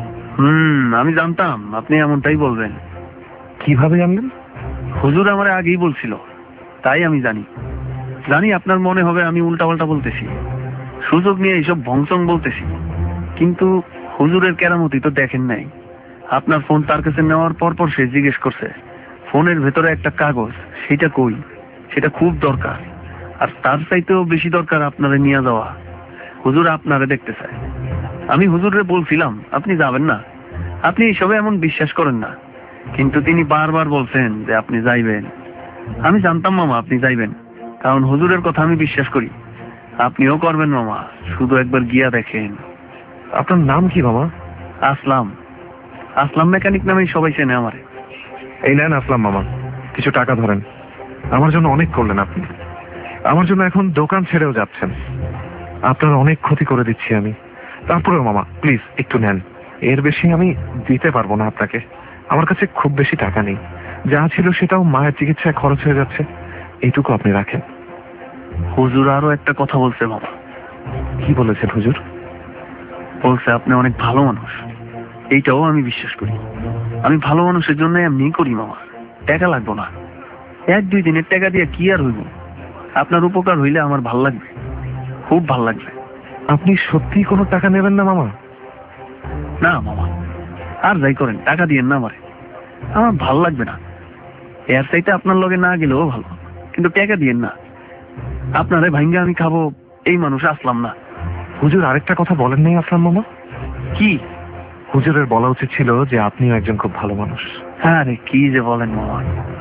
হুম আমি জানতাম আপনি এমনটাই বলবেন। কিভাবে জানলেন? হুজুর আমার আগেই বলছিল, তাই আমি জানি। জানি আপনার মনে হবে আমি উল্টাপাল্টা বলতেছি, সুযোগ নিয়ে এইসব ভংসং বলতেছি, কিন্তু হুজুরের কেরামতি তো দেখেন নাই। আপনার ফোন তার কাছে নেওয়ার পর পর সে জিজ্ঞেস করছে ফোনের ভেতরে একটা কাগজ, সেটা কই, সেটা খুব দরকার। আর তার চাইতেও বেশি দরকার আপনারে নিয়ে যাওয়া। হুজুর আপনারে দেখতে চায়। আমি হুজুরে বলছিলাম আপনি যাবেন না, আপনি এইসবে এমন বিশ্বাস করেন না, কিন্তু তিনি বারবার বলছেন যে আপনি যাইবেন। আমি জানতাম মামা আপনি যাইবেন, কারণ হুজুরের কথা আমি বিশ্বাস করি। আপনিও করবেন মামা, শুধু একবার গিয়া দেখেন। আপনার নাম কি মামা? আসলাম। আসলাম মেকানিক নামেই সবাই চেনে আমারে। এই নেন আসলাম মামা, কিছু টাকা ধরেন। আমার জন্য অনেক করলেন আপনি, আমার জন্য এখন দোকান ছেড়েও যাচ্ছেন। আপনার অনেক ক্ষতি করে দিচ্ছি আমি, তারপরেও মামা প্লিজ একটু নেন। এর বেশি আমি দিতে পারবো না আপনাকে, আমার কাছে খুব বেশি টাকা নেই। যা ছিল সেটাও মায়ের চিকিৎসায় খরচ হয়ে যাচ্ছে, এইটুকু আপনি রাখেন। হুজুর আরো একটা কথা বলছে মামা। কি বলেছেন হুজুর? বলছে আপনি অনেক ভালো মানুষ। এইটাও আমি বিশ্বাস করি। আমি ভালো মানুষের জন্য এমনি করি মামা, টাকা লাগবো না। এক দুই দিনের টাকা দিয়ে কি আর হইব? আপনার উপকার হইলে আমার ভাল লাগবে, খুব ভাল লাগবে। আপনি সত্যি কোনো টাকা নেবেন না মামা? না মামা, আর যাই করেন টাকা দিয়েন না আমারে, আমার ভাল লাগবে না। এর চাইতে আপনার লগে না গেলেও ভালো, কিন্তু টাকা দিয়েন না। আপনারে ভাঙ্গা আমি খাবো এই মানুষ আসলাম না। হুজুর আরেকটা কথা বলেন নাই আসলাম মামা? কি? হুজুরের বলা উচিত ছিল যে আপনিও একজন খুব ভালো মানুষ। আরে কি যে বলেন মামা।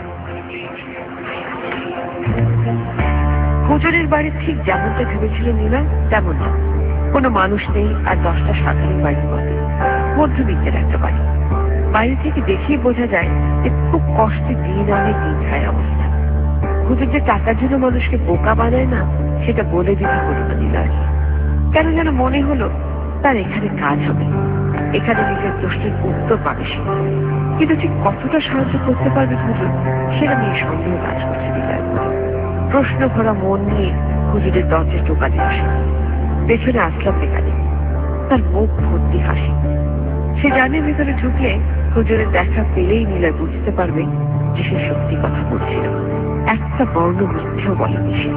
হুজুরের বাড়ি ঠিক যেমনটা ভেবেছিল নীলয় তেমন না। কোনো মানুষ নেই আর দশটা সাধারণ বাড়ির মতো, মধ্যবিত্তের একটা বাড়ি। বাইরে থেকে দেখেই বোঝা যায় যে খুব কষ্টে দিন আনে দিন খায় অবস্থা। হুজুর যে টাকার জন্য মানুষকে বোকা বানায় না, সেটা বলে দিতে হলো না নীলয়। কেন যেন মনে হলো তার এখানে কাজ হবে, এখানে নিজের প্রশ্নের উত্তর পাবে সে। কিন্তু ঠিক কতটা সাহায্য করতে পারবে হুজুর, সেটা নিয়ে সন্দেহ কাজ করছে নীলয়। প্রশ্ন ভরা মন নিয়ে হুজুরের দরজায় টোকা দিয়ে আসে। পেছনে আসলাম মেকানিক, তার মুখ ভর্তি হাসি। সে জানে ভেতরে ঢুকলে হুজুরের দেখা পেলেই নীলয় বুঝতে পারবে যে সে সত্যি কথা বলছিল, একটা বর্ণ মিথ্যেও বলেনি সে।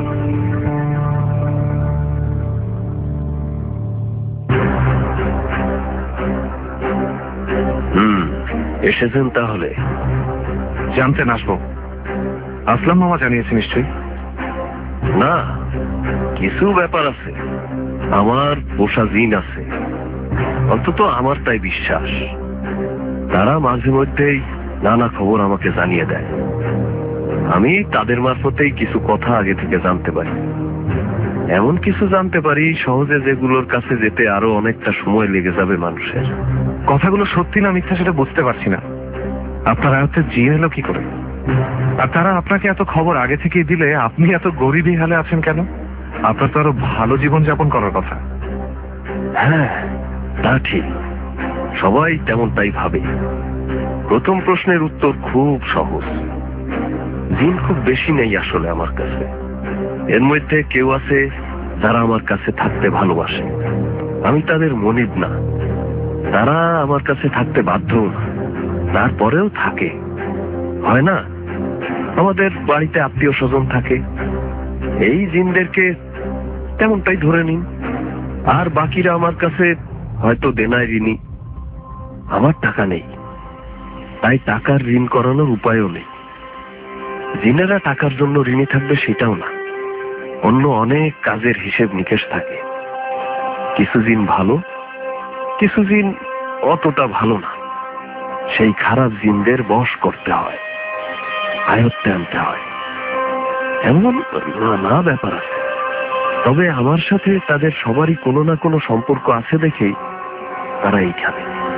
হুম এসেছেন তাহলে? জানতেন আসবো? আসলাম মামা জানিয়েছে নিশ্চয়ই? না, কিছু ব্যাপার আছে। আমার পোষা জিন আছে, অন্তত আমার তাই বিশ্বাস। তারা মাঝে মধ্যেই নানা খবর আমাকে জানিয়ে দেয়। আমি তাদের মারফতেই কিছু কথা আগে থেকে জানতে পারি। এমন কিছু জানতে পারি সহজে যেগুলোর কাছে যেতে আরো অনেকটা সময় লেগে যাবে মানুষের। কথাগুলো সত্যি না মিথ্যা সেটা বুঝতে পারছি না। আপনার আয়ত্তে জিন এলো কি করে? আর তারা আপনাকে এত খবর আগে থেকে দিলে আপনি এত গরিবই হালে আছেন কেন? আপনার তো আরো ভালো জীবন যাপন করার কথা। হ্যাঁ, তা ঠিক। সবাই তেমনটাই ভাবে। প্রথম প্রশ্নের উত্তর খুব সহজ। জিন খুব বেশি নেই আসলে আমার কাছে। এর মধ্যে কেউ আছে যারা আমার কাছে থাকতে ভালোবাসে। আমি তাদের মনিব না, তারা আমার কাছে থাকতে বাধ্য না, তারপরেও থাকে। হয় না, আমাদের বাড়িতে আত্মীয় স্বজন থাকে, এই জিনদেরকে তেমনটাই ধরে নিন। আর বাকিরা আমার কাছে হয়তো দেনায় ঋণী। আমার টাকা নেই, তাই টাকার ঋণ করানোর উপায়ও নেই। জিনেরা টাকার জন্য ঋণী থাকবে সেটাও না, অন্য অনেক কাজের হিসেব নিকেশ থাকে। কিছু জিন ভালো, কিছু জিন অতটা ভালো না। সেই খারাপ জিনদের বশ করতে হয়, আয়ত্তে আনতে হয়। এমন নানা ব্যাপার আছে। তবে আমার সাথে তাদের সবারই কোনো না কোনো সম্পর্ক আছে দেখেই তারা এইখানে।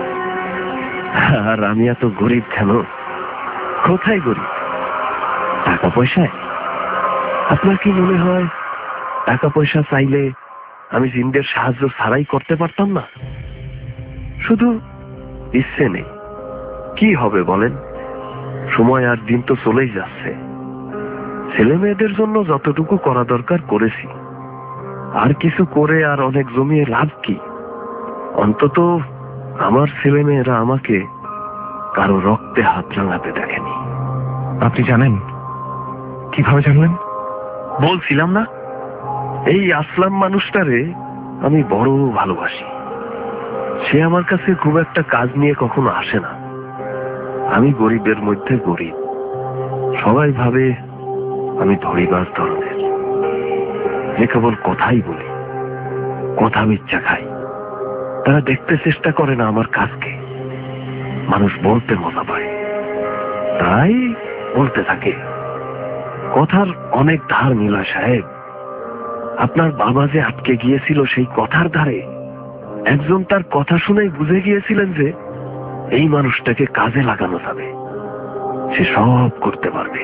আর আমি এত গরিব কেন? কোথায় গরিব? টাকা পয়সায়? আপনার কি মনে হয় টাকা পয়সা চাইলে আমি জিনদের সাহায্য ছাড়াই করতে পারতাম না? শুধু ইচ্ছে নেই। কি হবে বলেন? সময় আর দিন তো চলেই যাচ্ছে। ছেলে মেয়েদের জন্য যতটুকু করা দরকার করেছি। আর কিছু করে আর অনেক জমিয়ে লাভ কি? অন্তত আমার ছেলে মেয়েরা আমাকে কারো রক্তে হাত রাঙাতে দেখেনি। আপনি জানেন? কিভাবে জানলেন? বলছিলাম না, এই আসলাম মানুষটারে আমি বড় ভালোবাসি। সে আমার কাছে খুব একটা কাজ নিয়ে কখনো আসে না। আমি গরিবের মধ্যে গরিব। সবাই ভাবে আমি ধড়িবাজ ধরনের, যে কেবল কথাই বলি, কথা মিথ্যা খাই। তারা দেখতে চেষ্টা করে না আমার কাজকে। মানুষ বলতে মজা পায়, তাই বলতে থাকে। কথার অনেক ধার মিলয় সাহেব। আপনার বাবা যে আটকে গিয়েছিল সেই কথার ধারে, একজন তার কথা শুনেই বুঝে গিয়েছিলেন যে এই মানুষটাকে কাজে লাগানো যাবে, সে সব করতে পারবে।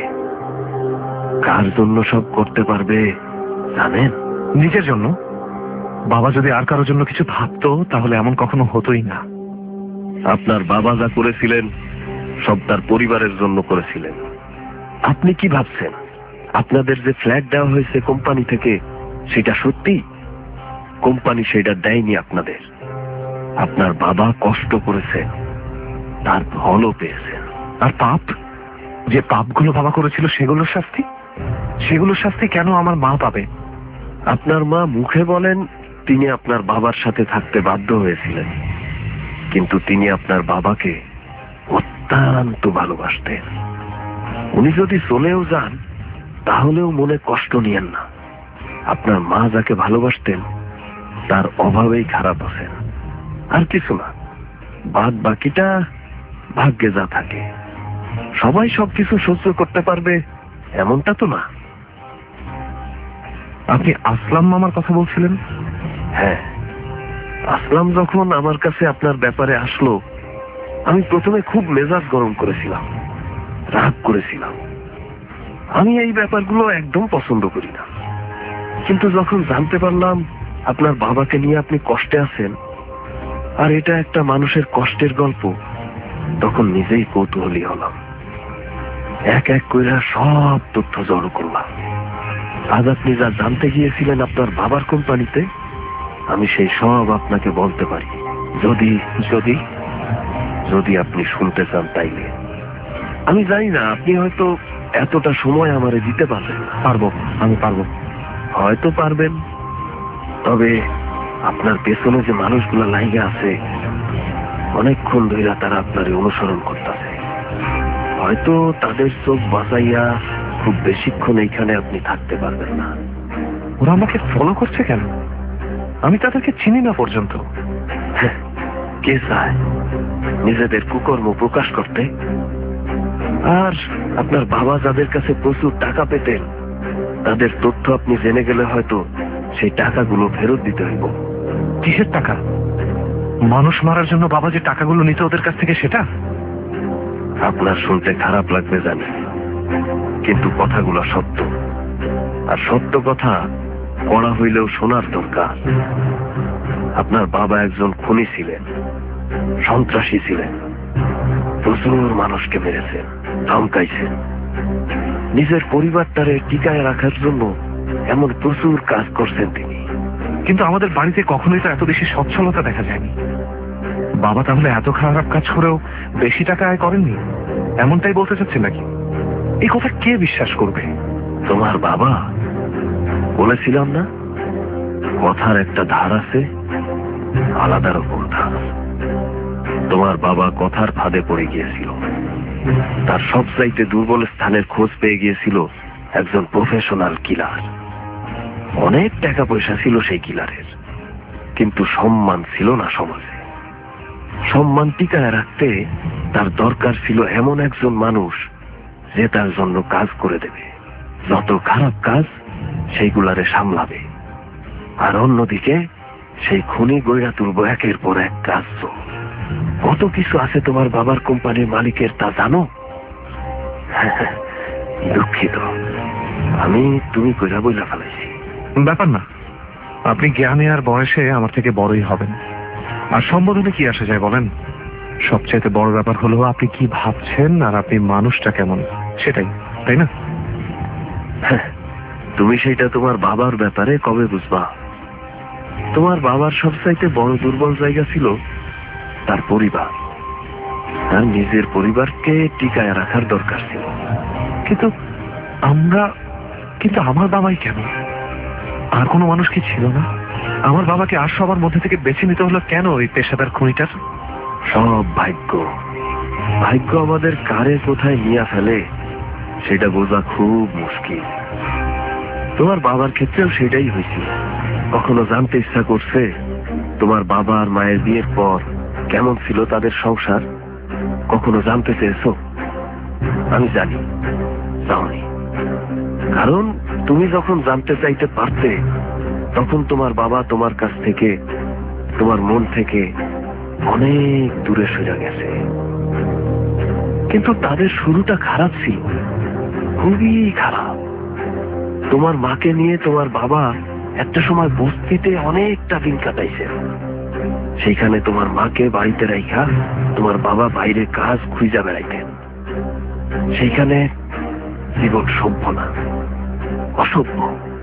কার জন্য সব করতে পারবে জানেন? নিজের জন্য। বাবা যদি আর কারোর জন্য কিছু ভাবতো তাহলে এমন কখনো হতোই না। আপনার বাবা যা করেছিলেন সব তার পরিবারের জন্য করেছিলেন। আপনি কি ভাবছেন আপনাদের যে ফ্ল্যাট দেওয়া হয়েছে কোম্পানি থেকে সেটা সত্যি? কোম্পানি সেটা দেয়নি আপনাদের। আপনার বাবা কষ্ট করেছে, তার ফলও পেয়েছেন। আর পাপ, যে পাপগুলো বাবা করেছিল সেগুলোর শাস্তি? সেগুলোর শাস্তি কেন আমার মা পাবে? আপনার মা মুখে বলেন তিনি আপনার বাবার সাথে থাকতে বাধ্য হয়েছিলেন, কিন্তু তিনি আপনার বাবাকে অত্যন্ত ভালোবাসতেন। উনি যদি চলেও যান তাহলেও মনে কষ্ট নিয়েন না। আপনার মা যাকে ভালোবাসতেন তার অভাবেই খারাপ আছেন, আর কিছু না। বাদ বাকিটা ভাগ্যে যা থাকে। সবাই সবকিছু সহ্য করতে পারবে এমনটা তো না। আপনি আসলাম মামার কথা বলছিলেন? হ্যাঁ, আসলাম যখন আমার কাছে আপনার ব্যাপারে আসলো, আমি প্রথমে খুব মেজাজ গরম করেছিলাম, রাগ করেছিলাম। আমি এই ব্যাপারগুলো একদম পছন্দ করি না। কিন্তু যখন জানতে পারলাম আপনার বাবাকে নিয়ে আপনি কষ্টে আছেন, আর এটা একটা মানুষের কষ্টের গল্প, তখন নিজেই কৌতূহলী হলাম। এক এক কইরা সব তথ্য জড়ো করলাম। আজ আপনি যা জানতে গিয়েছিলেন আপনার বাবার কোম্পানিতে, আমি সেই সব আপনাকে বলতে পারি, যদি যদি যদি আপনি শুনতে চান তাইলে। আমি জানি না আপনি হয়তো এতটা সময় আমারে দিতে পারবেন না। পারবো, আমি পারবো। হয়তো পারবেন, তবে আপনার পেছনে যে মানুষগুলা লাইগা আছে, অনেকক্ষণ ধরে তারা আপনার অনুসরণ করতেছে। হয়তো তাদের চোখ বাঁচাইয়া খুব বেশিক্ষণ এইখানে আপনি থাকতে পারবেন না। ওরা আমাকে ফলো করছে কেন? আমি তাদেরকে চিনি না পর্যন্ত। কে চায় নিজেদের কুকর্ম প্রকাশ করতে? আর আপনার বাবা যাদের কাছে প্রচুর টাকা পেতেন, তাদের তথ্য আপনি জেনে গেলে হয়তো সেই টাকাগুলো ফেরত দিতে হইব। কিসের টাকা? মানুষ মারার জন্য বাবা যে টাকাগুলো নিত ওদের কাছ থেকে, সেটা? আপনার শুনতে খারাপ লাগবে জানি, কিন্তু কথাগুলো সত্য। আর সত্য কথা কড়া হইলেও শোনার দরকার। আপনার বাবা একজন খুনি ছিলেন, সন্ত্রাসী ছিলেন, প্রচুর মানুষকে মেরেছেন, ধমকাইছেন। নিজের পরিবারটারে টিকায় রাখার জন্য এমন প্রচুর কাজ করছেন তিনি। কিন্তু আমাদের বাড়িতে কখনোই তো এত বেশি সচ্ছলতা দেখা যায়নি। বাবা তাহলে এত খারাপ কাজ করেও বেশি টাকা আয় করেননি, এমনটাই বলতে চাচ্ছেন নাকি? এই কথা কে বিশ্বাস করবে? তোমার বাবা, বলেছিলাম না কথার একটা ধার আছে, আলাদা রকম ধার। তোমার বাবা কথার ফাঁদে পড়ে গিয়েছিল। তার সবচাইতে দুর্বল স্থানের খোঁজ পেয়ে গিয়েছিল একজন প্রফেশনাল কিলার। অনেক টাকা পয়সা ছিল সেই কিলারের, কিন্তু সম্মান ছিল না সমাজে। সম্মান টিকায় রাখতে তার দরকার ছিল এমন একজন মানুষ যে তার জন্য কাজ করে দেবে, যত খারাপ কাজ সেইগুলারে সামলাবে। আর অন্যদিকে সেই খুনি গইরা তুলব একের পর এক কাজ। কত কিছু আছে তোমার বাবার কোম্পানির মালিকের, তা জানো? দুঃখিত, আমি তুমি কইরা বইলা ফেলাইছি। ব্যাপার না, আপনি জ্ঞানে আর বয়সে আমার থেকে বড়ই হবেন। আর সম্বোধনে কি আসে যায় বলেন? সবচাইতে বড় ব্যাপার হলো আপনি কি ভাবছেন আর আপনি মানুষটা কেমন, সেটাই, তাই না? তুমি সেইটা তোমার বাবার ব্যাপারে কবে বুঝবা? তোমার বাবার সবচাইতে বড় দুর্বল জায়গা ছিল তার পরিবার। তার নিজের পরিবারকে টিকায় রাখার দরকার ছিল। কিন্তু আমরা, কিন্তু আমার বাবাই কেন? আর কোনো মানুষ কি ছিল না? আমার বাবাকে আর সবার মধ্যে থেকে বেছে নিতে হলো কেন ওই পেশাদার খুনিটার? সব ভাগ্য। ভাগ্য আমাদের কারে কোথায় নিয়ে ফেলে সেটা বোঝা খুব মুশকিল। তোমার বাবার ক্ষেত্রেও সেটাই হয়েছিল। কখনো জানতে ইচ্ছা করছে তোমার বাবা আর মায়ের বিয়ের পর কেমন ছিল তাদের সংসার? কখনো জানতে চেয়েছো? আমি জানি যাওনি, কারণ তুমি যখন জানতে চাইতে পারতে তখন তোমার বাবা তোমার কাছ থেকে, তোমার মন থেকে অনেক দূরে সরে গেছে। কিন্তু তাদের শুরুটা খারাপ ছিল, খুবই খারাপ। তোমার মাকে নিয়ে তোমার বাবা একটা সময় বস্তিতে অনেকটা দিন কাটাইছে। সেইখানে তোমার মাকে বাড়িতে রাইখা তোমার বাবা বাইরে কাজ খুঁজা বেড়াইতেন। সেইখানে জীবন সভ্য না, অসভ্য।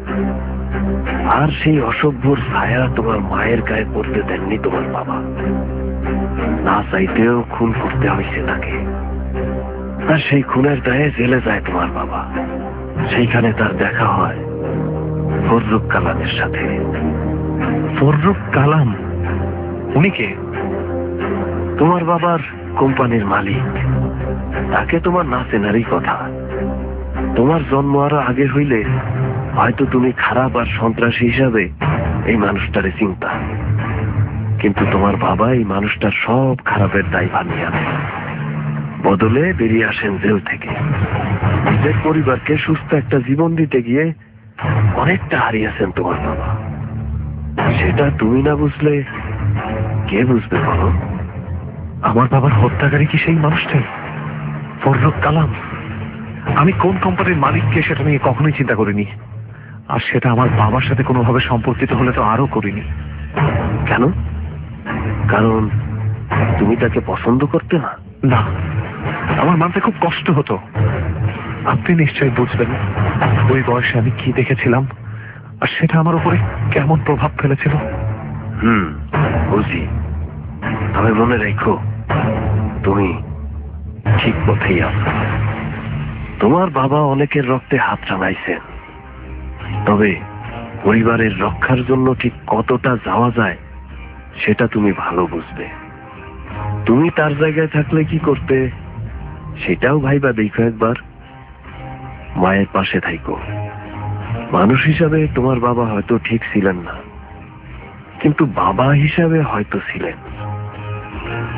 আর সেই অসভ্যর ছায়া তোমার মায়ের গায়ে পড়তে দেননি তোমার বাবা। না চাইতেও খুন করতে হয়েছে তাকে। আর সেই খুনের দায়ে জেলে যায় তোমার বাবা। সেইখানে তার দেখা হয় ফররুক কালামের সাথে। ফররুক কালাম? উনি কে? তোমার বাবার কোম্পানির মালিক। তাকে তোমার না চেনারই কথা। তোমার জন্ম আরো আগে হইলে হয়তো তুমি খারাপ আর সন্ত্রাসী হিসাবে এই মানুষটারে চিন্তা। কিন্তু তোমার বাবা এই মানুষটার সব খারাপের দায় বানিয়ে আনে। বদলে বেরিয়ে আসেন জেল থেকে। নিজের পরিবারকে সুস্থ একটা জীবন দিতে গিয়ে অনেকটা হারিয়েছেন তোমার বাবা। সেটা তুমি না বুঝলে কে বুঝবে বলো? আমার বাবার হত্যাকারী কি সেই মানুষটাই, ফররুক কালাম? আমি কোন কোম্পানির মালিককে সেটা নিয়ে কখনোই চিন্তা করিনি। আর সেটা আমার বাবার সাথে কোনোভাবে সম্পর্কিত হলে তো আরো করিনি। কেন? কারণ তুমি তাকে পছন্দ করতে না? না, আমার মানতে খুব কষ্ট হতো। আপনি নিশ্চয়ই বুঝবেন ওই বয়সে আমি কি দেখেছিলাম আর সেটা আমার উপরে কেমন প্রভাব ফেলেছিল। হুম, বুঝি। তবে মনে রেখো, তুমি ঠিক পথেই আছো। তোমার বাবা অনেকের রক্তে হাত টানাইছেন, তবে পরিবারের রক্ষার জন্য ঠিক কতটা যাওয়া যায় সেটা তুমি ভালো বুঝবে। তুমি তার জায়গায় থাকলে কি করতে সেটাও ভাইবা দেখো একবার। মায়ের পাশে থাইকো। মানুষ হিসাবে তোমার বাবা হয়তো ঠিক ছিলেন না, কিন্তু বাবা হিসাবে হয়তো ছিলেন।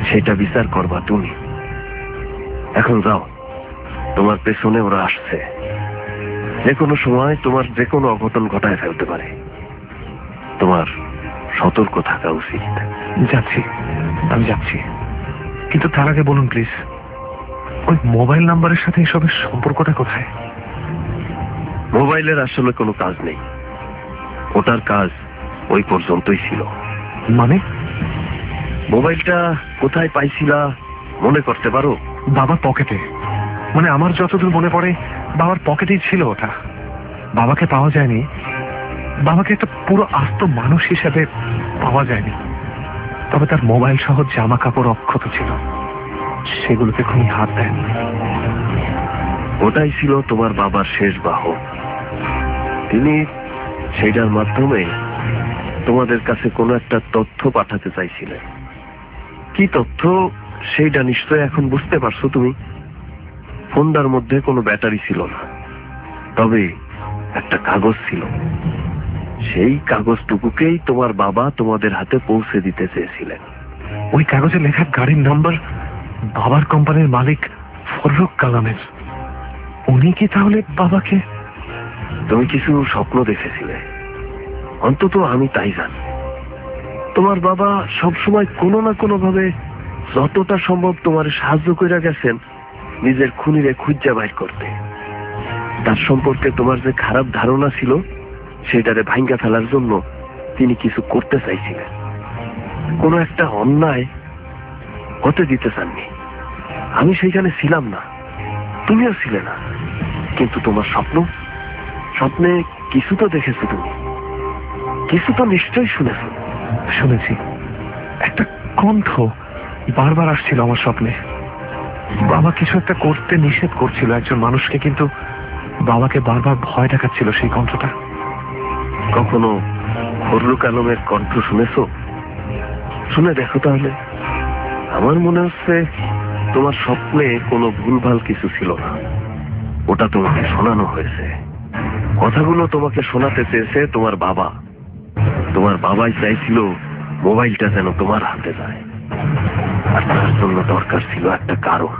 সেটা বিচার করবা তুমি। এখন যাও, তোমার পেছনে ওরা আসছে, যে কোনো সময় তোমার যে কোনো অঘটন ঘটায় ফেলতে পারে। তোমার সতর্ক থাকা উচিত। যাচ্ছি, আমি যাচ্ছি, কিন্তু তার আগে বলুন প্লিজ, ওই মোবাইল নাম্বারের সাথে এসবের সম্পর্কটা কোথায়? মোবাইলের আসলে কোনো কাজ নেই, ওটার কাজ ওই পর্যন্তই ছিল। মানে? মোবাইলটা কোথায় পাইছিলা মনে করতে পারো? বাবার পকেটে। মানে আমার যতদূর মনে পড়ে বাবার পকেটেই ছিল ওটা। বাবাকে পাওয়া যায়নি, বাবাকে একটা পুরো আস্ত মানুষ হিসেবে পাওয়া যায়নি, তবে তার মোবাইল সহ জামা কাপড় অক্ষত ছিল, সেগুলোতে খুনি হাত দেন। ওটাই ছিল তোমার বাবার শেষ বাহন। তিনি সেইটার মাধ্যমে তোমাদের কাছে কোনো একটা তথ্য পাঠাতে চাইছিলেন। কি তথ্য সেইটা নিশ্চয় এখন বুঝতে পারছো তুমি। ফোনটার মধ্যে কোনো ব্যাটারি ছিল না, তবে একটা কাগজ ছিল। সেই কাগজটুকুকেই তোমার বাবা তোমাদের হাতে পৌঁছে দিতে চেয়েছিলেন। ওই কাগজে লেখা গাড়ির নাম্বার বাবার কোম্পানির মালিক ফররুক কালামের। উনি কি তাহলে বাবাকে? তুমি কিছু স্বপ্ন দেখেছিলে, অন্তত আমি তাই জানি। তোমার বাবা সবসময় কোনো না কোনো ভাবে যতটা সম্ভব তোমার সাহায্য করে গেছেন নিজের খুনিরে খুঁজা বাইর করতে। তার সম্পর্কে তোমার যে খারাপ ধারণা ছিল সেটারে ভাঙ্গা ফেলার জন্য তিনি কিছু করতে চাইছিলেন। কোনো একটা অন্যায় হতে দিতে চাননি। আমি সেইখানে ছিলাম না, তুমিও ছিলে না, কিন্তু তোমার স্বপ্ন, স্বপ্নে কিছু তো দেখেছো তুমি, কিছু তো নিশ্চয়ই শুনেছো। শুনেছি, একটা কণ্ঠ বারবার আসছিল আমার স্বপ্নে। বাবা কিছু একটা করতে নিষেধ করছিল একজন মানুষকে, কিন্তু বাবাকে বারবার ভয় দেখাচ্ছিল সেই কণ্ঠটা। কখনো ফররুক আলমের কণ্ঠ শুনেছো? শুনে দেখো তাহলে। আমার মনে হচ্ছে তোমার স্বপ্নে কোনো ভুলভাল কিছু ছিল না, ওটা তোমাকে শোনানো হয়েছে। কথাগুলো তোমাকে শোনাতে চেয়েছে তোমার বাবা। তোমার বাবাই চাইছিল মোবাইলটা যেন তোমার হাতে যায়, আর তার জন্য দরকার ছিল একটা কারণ।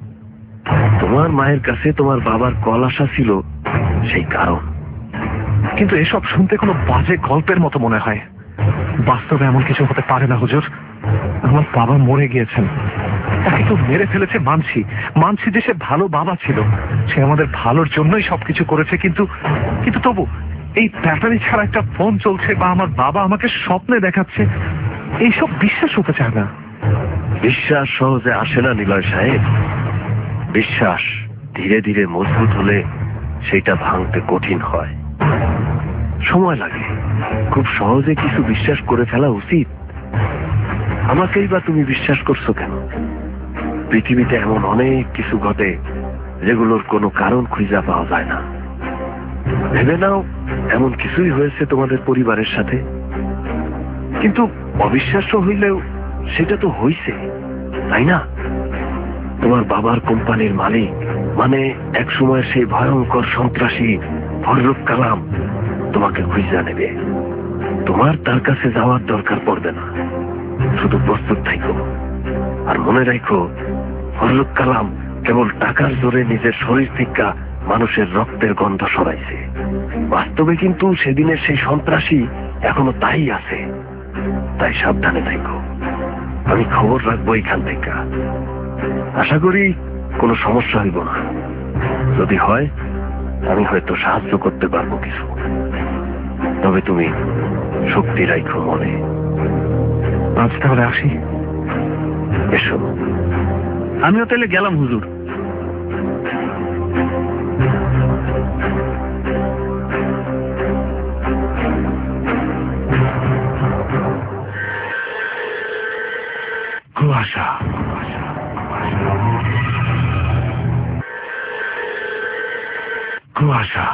তোমার মায়ের কাছে তোমার বাবার কল আসা ছিল সেই কারণ। কিন্তু এসব শুনতে কোনো বাজে গল্পের মতো মনে হয়। বাস্তবে এমন কিছু হতে পারে না হুজুর। আমার বাবা মরে গিয়েছেন, তাকে তো মেরে ফেলেছে মানছি, মানছি যে সে ভালো বাবা ছিল, সে আমাদের ভালোর জন্যই সবকিছু করেছে। কিন্তু কিন্তু তবু এই ব্যাটারি ছাড়া একটা ফোন চলছে বা আমার বাবা আমাকে স্বপ্নে দেখাচ্ছে, এইসব বিশ্বাস হতে চায় না। বিশ্বাস সহজে আসে না নিলয় সাহেব। বিশ্বাস ধীরে ধীরে মজবুত হলে সেটা ভাঙতে কঠিন হয়, সময় লাগে। খুব সহজে কিছু বিশ্বাস করে ফেলা উচিত। আমাকেই বা তুমি বিশ্বাস করছো কেন? পৃথিবীতে এমন অনেক কিছু ঘটে যেগুলোর কোনো কারণ খুঁজে পাওয়া যায় না। ভেবে নাও এমন কিছুই হয়েছে তোমাদের পরিবারের সাথে, কিন্তু অবিশ্বাস্য হইলেও সেটা তো হইছে, তাই না? তোমার বাবার কোম্পানির মালিক, মানে এক সময় সেই ভয়ঙ্কর সন্ত্রাসী ফররুক কালাম তোমাকে খুঁজে নেবে। তোমার তার কাছে যাওয়ার দরকার পড়বে না, শুধু প্রস্তুত থাকো। আর মনে রাখো, ফররুক কালাম কেবল টাকার জোরে নিজের শরীর থেকে মানুষের রক্তের গন্ধ সরাইছে। বাস্তবে কিন্তু সেদিনের সেই সন্ত্রাসী এখনো তাই আছে। তাই সাবধানে থাকো। আমি খবর রাখবো এখান থেকে। আশা করি কোনো সমস্যা হইব না। যদি হয় আমি হয়তো সাহায্য করতে পারবো কিছু, তবে তুমি শক্তি রাখো মনে। আজ তাহলে আসি। এসো। আমিও তাহলে গেলাম হুজুর। কুয়াশা, কুয়াশা,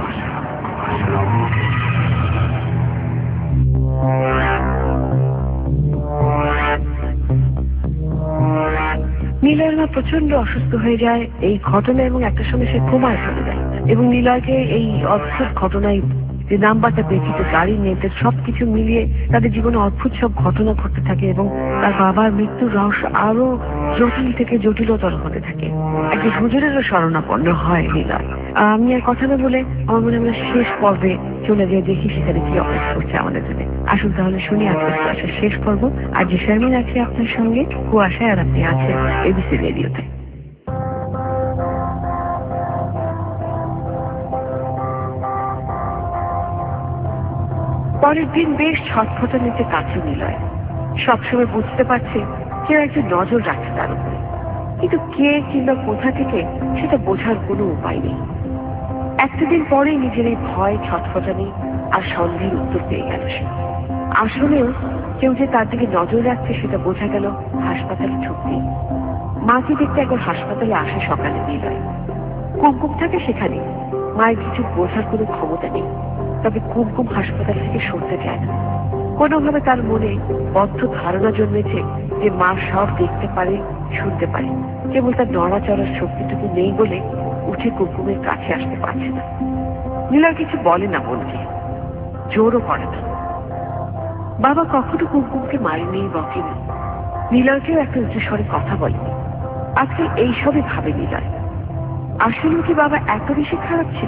নিলয়ের মা প্রচন্ড অসুস্থ হয়ে যায় এই ঘটনা, এবং একটা সময় সে কোমায় চলে যায়। এবং নিলয়কে এই অদ্ভুত ঘটনায় যে নাম্বারটা পেয়েছিল, গাড়ির নেটের সবকিছু মিলিয়ে তাদের জীবনে অদ্ভুত সব ঘটনা ঘটতে থাকে। এবং তার বাবার মৃত্যুর রহস্য আরো জটিল থেকে জটিলতর হতে থাকে। একজন হুজুরেরও শরণাপন্ন হয় নিলয়। আমি আর কথা না বলে আমার মনে আমরা শেষ পর্বে চলে গিয়ে দেখি সেখানে কি অপেক্ষা করছে আমাদের জন্য। আসুন তাহলে শুনি আজকের ক্লাসের শেষ পর্ব। আর যে শারমিন আছে আপনার সঙ্গে, কুয়াশায়, আর আপনি আছেন এবিসি রেডিওতে। পরের দিন বেশ ছটফটা নিতে কাছে নিলয়। সবসময় বুঝতে পারছে কেউ একজন নজর রাখছে তার উপরে, কিন্তু কে কিংবা কোথা থেকে সেটা বোঝার কোনো উপায় নেই। একটা দিন পরেই নিজের এই ভয়, ছটফটানি আর সন্দেহের উত্তর পেয়ে গেল সে। আসলেও কেউ যে তার দিকে নজর রাখছে সেটা বোঝা গেল হাসপাতালে ঢুকতেই। মাকে দেখতে একবার হাসপাতালে আসে সকালে নিলয়। কুমকুম থাকে সেখানে। মায়ের কিছু বোঝার কোনো ক্ষমতা নেই, তবে কুমকুম হাসপাতাল থেকে সরতে চায় না। কোনোভাবে তার মনে বদ্ধ ধারণা জন্মেছে যে মা সব দেখতে পারে, শুনতে পারে, কেবল তার নড়াচড়ার শক্তিটুকু নেই বলে উঠে কুমকুমের কাছে আসতে পারছে না। নিলয় কিছু বলে না, মনকে জোরও করে না। বাবা কখনো কুমকুমকে মারেনি, বকেনি, নিলয়কেও একটা উচ্চ স্বরে কথা বলেনি। আজকাল এইসবই ভাবে নিলয়। আসলে কি বাবা এত বেশি খারাপ ছিল?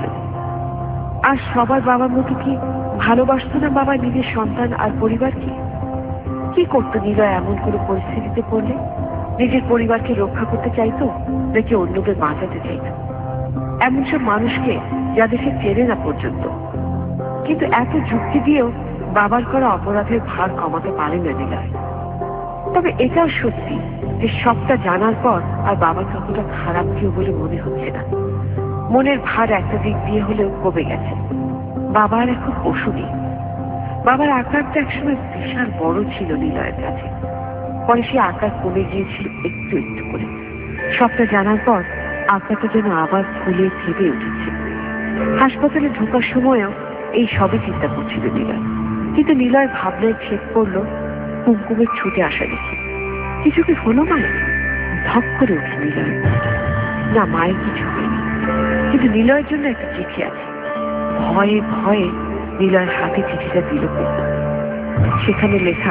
আর সবার বাবার মতো কি ভালোবাসত না বাবা নিজের সন্তান আর পরিবারকে? কি করতো নিলয় এমন কোনো পরিস্থিতিতে পড়লে? নিজের পরিবারকে রক্ষা করতে চাইতো নাকি অন্যদের বাঁচাতে চাইতো? এমন সব মানুষকে যাদের সে চেনে না পর্যন্ত। কিন্তু এত যুক্তি দিয়েও বাবার করা অপরাধের ভার কমাতে পারে না নিলয়। তবে এটাও সত্যি যে সবটা জানার পর আর বাবার কতটা খারাপ কেউ বলে মনে হচ্ছে না। মনের ভার একটা দিক দিয়ে হলেও কমে গেছে। বাবার এখন ওষুধই। বাবার আকারটা একসময় বিশাল বড় ছিল নিলয়ের কাছে, পরে সে আকার কমে গিয়েছিল একটু একটু করে। সবটা জানার পর আকারটা যেন আবার ফুলে ফেটে উঠেছে। হাসপাতালে ঢোকার সময়ও এই সবই চিন্তা করছিল নিলয়। কিন্তু নিলয় ভাবনায় ছেদ পড়ল কুমকুমের ছুটে আসা দেখে। কিছু কি হলো মায়ের? ধক করে উঠল নিলয়। না, মায়ের কিছু হয়নি, কিন্তু নিলয়ের জন্য একটা চিঠি আছে। ভয়ে ভয়ে নিলয়ের হাতে চিঠিটা দিল কুমকুম। সেখানে লেখা,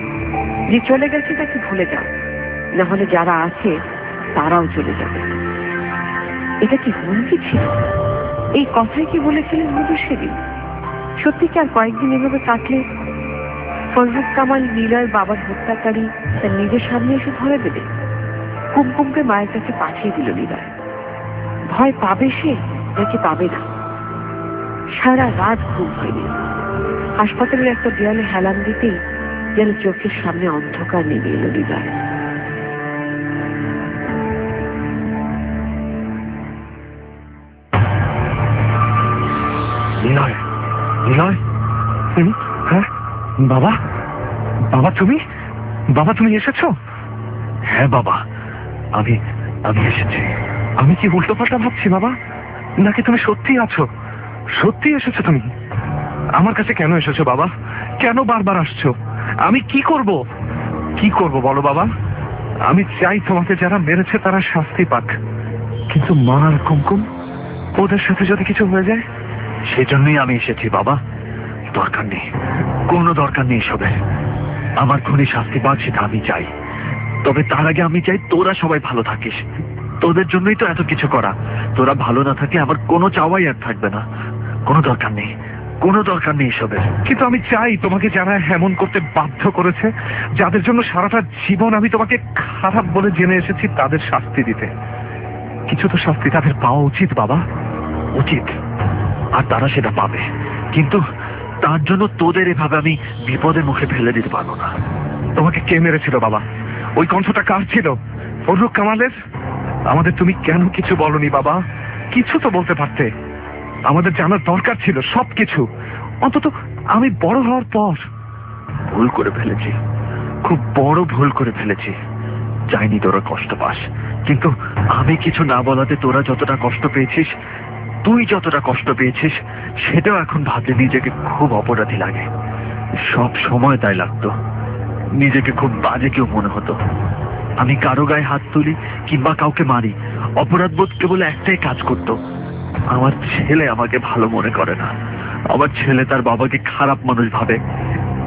যে চলে গেছে তাকে ভুলে যাও, না হলে যারা আছে তারাও চলে যাবে। এটা কি হুমকি ছিল? এই কথাই কি বলেছিলেন হুজুর সেদিন? সত্যি কি আর কয়েকদিন এভাবে কাটলে ফজলুল কামাল নিলয়ের বাবার হত্যাকারী তার নিজের সামনে এসে ধরে দেবে? কুমকুমকে মায়ের কাছে পাঠিয়ে দিল নিলয়। ভয় পাবে সে নাকি পাবে না? সারা রাত ঘুম হয়নি। হাসপাতালের একটা দেয়ালে হেলান দিতেই যেন চোখের সামনে অন্ধকার নেমে এলো নিলয়। নিলয়, নিলয়, হ্যাঁ বাবা, বাবা তুমি, বাবা তুমি এসেছো? হ্যাঁ বাবা, আমি আমি এসেছি। আমি কি উল্টো পাল্টা ভাবছি বাবা, নাকি তুমি সত্যি আছো? সত্যি এসেছো তুমি? আমার কাছে কেন এসেছো বাবা? কেন বারবার আসছো? আমি কি করব? কি করব বলো বাবা? আমি চাই তোমাকে যারা মেরেছে তারা শাস্তি পাক, কিন্তু মা আর কুমকুম, ওদের সাথে যদি কিছু হয়ে যায়? সেজন্যই আমি এসেছি বাবা। দরকার নেই, কোনো দরকার নেই সবের। আমার খুনি শাস্তি পাক সেটা আমি চাই, তবে তার আগে আমি চাই তোরা সবাই ভালো থাকিস। তোদের জন্যই তো এত কিছু করা। তোরা ভালো না থাকলে আমার কোনো চাওয়াই আর থাকবে না। কোনো দরকার নেই, কোনো দরকার নেই এসবের। কিন্তু আমি চাই তোমাকে যারা এমন করতে বাধ্য করেছে, যাদের জন্য সারাটা জীবন আমি তোমাকে খারাপ বলে জেনে এসেছি, তাদের শাস্তি দিতে। কিছু তো শাস্তি তাদের পাওয়া উচিত বাবা, উচিত। আর তারা সেটা পাবে, কিন্তু তার জন্য তোদের এভাবে আমি বিপদের মুখে ফেলে দিতে পারবো না। তোমাকে কে মেরেছিল বাবা? ওই কণ্ঠটা কার ছিল? ফজলুল কামালের? আমাদের তুমি কেন কিছু বলনি বাবা? কিছু তো বলতে পারতে। আমাদের জানার দরকার ছিল সবকিছু, অন্তত আমি বড় হওয়ার পর। ভুল করে ফেলেছি, খুব বড় ভুল করে ফেলেছি। চাইনি তোরা কষ্ট পাস, কিন্তু আমি কিছু না বলাতে তোরা যতটা কষ্ট পেয়েছিস, তুই যতটা কষ্ট পেয়েছিস, সেটাও এখন ভাবলে নিজেকে খুব অপরাধী লাগে। সব সময় তাই লাগতো, নিজেকে খুব বাজে কেউ মনে হতো। আমি কারো গায়ে হাত তুলি কিংবা কাউকে মারি, অপরাধ বোধ কেবল একটাই কাজ করতো, আমার ছেলে আমাকে ভালো মনে করে না, আমার ছেলে তার বাবাকে খারাপ মানুষ ভাবে,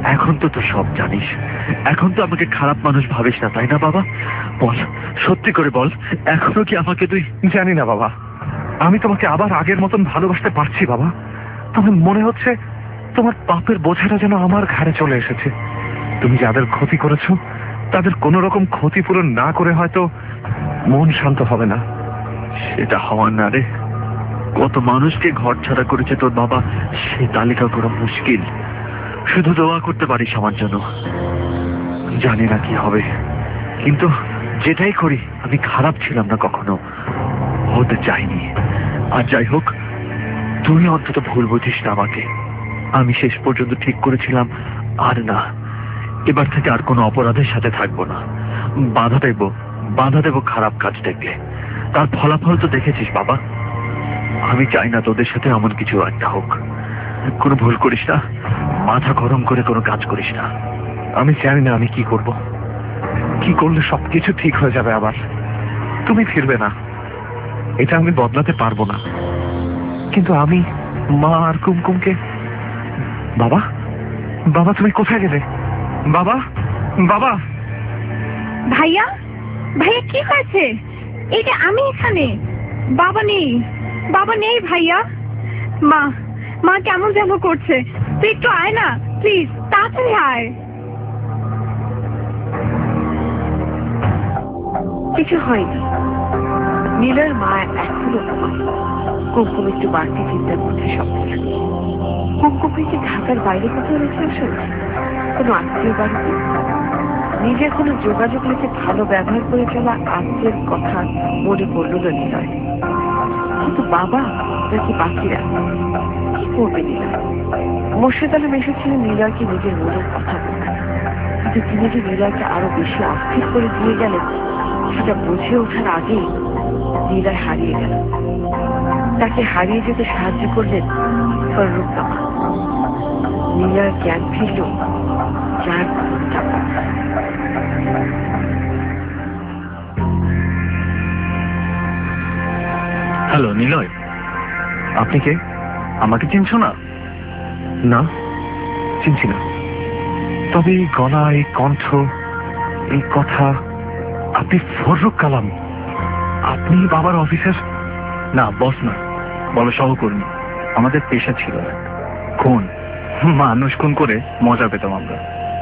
এখন তো তুই সব জানিস, এখন তো আমাকে খারাপ মানুষ ভাবিস না, তাই না বাবা? বল, সত্যি করে বল, এখনো কি আমাকে তুই... জানি না বাবা, আমি তোমাকে আবার আগের মতন ভালোবাসতে পারছি বাবা। তবে মনে হচ্ছে তোমার পাপের বোঝাটা যেন আমার ঘাড়ে চলে এসেছে। তুমি যাদের ক্ষতি করেছো তাদের কোন রকম ক্ষতিপূরণ না করে হয়তো মন শান্ত হবে না। সেটা হওয়ার না রে। কত মানুষকে ঘর ছাড়া করেছে তোর বাবা, সে তালিকা করা মুশকিল। শুধু দোয়া করতে পারিস আমার জন্য। জানি না কি হবে, কিন্তু যেটাই করি আমি খারাপ ছিলাম না কখনো, হতে চাইনি। আর যাই হোক, তুই অন্তত ভুল বুঝিস না আমাকে। আমি শেষ পর্যন্ত ঠিক করেছিলাম আর না, এবার থেকে আর কোনো অপরাধের সাথে থাকবো না। বাধা দেব, বাধা দেব খারাপ কাজ দেখলে। তার ফলাফল তো দেখেছিস বাবা। আমি চাই না তোদের সাথে এমন কিছু একটা হোক। কোনো ভুল করিস না, মাথা গরম করে কোনো কাজ করিস না। আমি জানি না আমি কি করব, কি করলে সবকিছু ঠিক হয়ে যাবে আবার। তুমি ফিরবে না, এটা আমি বদলাতে পারবো না। কিন্তু আমি মা আর কুমকুমকে... বাবা, বাবা তুমি কোথায় গেলে? বাবা, বাবা। ভাইয়া, ভাইয়া কি হয়েছে? এইটা আমি এখানে। বাবা নেই, বাবা নেই ভাইয়া। মা, মা কেমন যেন করছে। তুই একটু আয় না প্লিজ, তাড়াতাড়ি আয়। কিছু হয়নি। নীলার মা এখনো কুমকুম একটু বাড়তি চিন্তার মধ্যে স্বপ্ন থাকে। কুমকুমকে কি ঢাকার বাইরে কোথাও রেখে আসলে কোনো আত্মীয় বাড়িতে? নিজের কোনো যোগাযোগ রেখে ভালো ব্যবহার করে চলা আত্মীয়ের কথা মনে পড়ল না নীলয়। কিন্তু বাবা নাকি বাকিরা কি করবে নীলা? মোর্শেদ আলম এসেছিলেন নীলয়কে নিজের মনের কথা বলতে, কিন্তু তিনি যে নীলয়কে আরো বেশি অস্থির করে দিয়ে গেলেন সেটা বুঝে ওঠার আগেই নীলয় হারিয়ে গেল। তাকে হারিয়ে যেতে সাহায্য করলেন ফররুকনামা। নীলয়ের জ্ঞান ফিরল চার ঘন্টা পর। হ্যালো নিলয়, আপনি কে? আমাকে চিনছো না? না, চিনছি না। তবে এই গলা, এই কণ্ঠ, এই কথা, আপনি ফররুক কালাম? আপনি বাবার অফিসের? না, বস না, বলো সহকর্মী। আমাদের পেশা ছিল খুন। মানুষ খুন করে মজা পেতাম আমরা।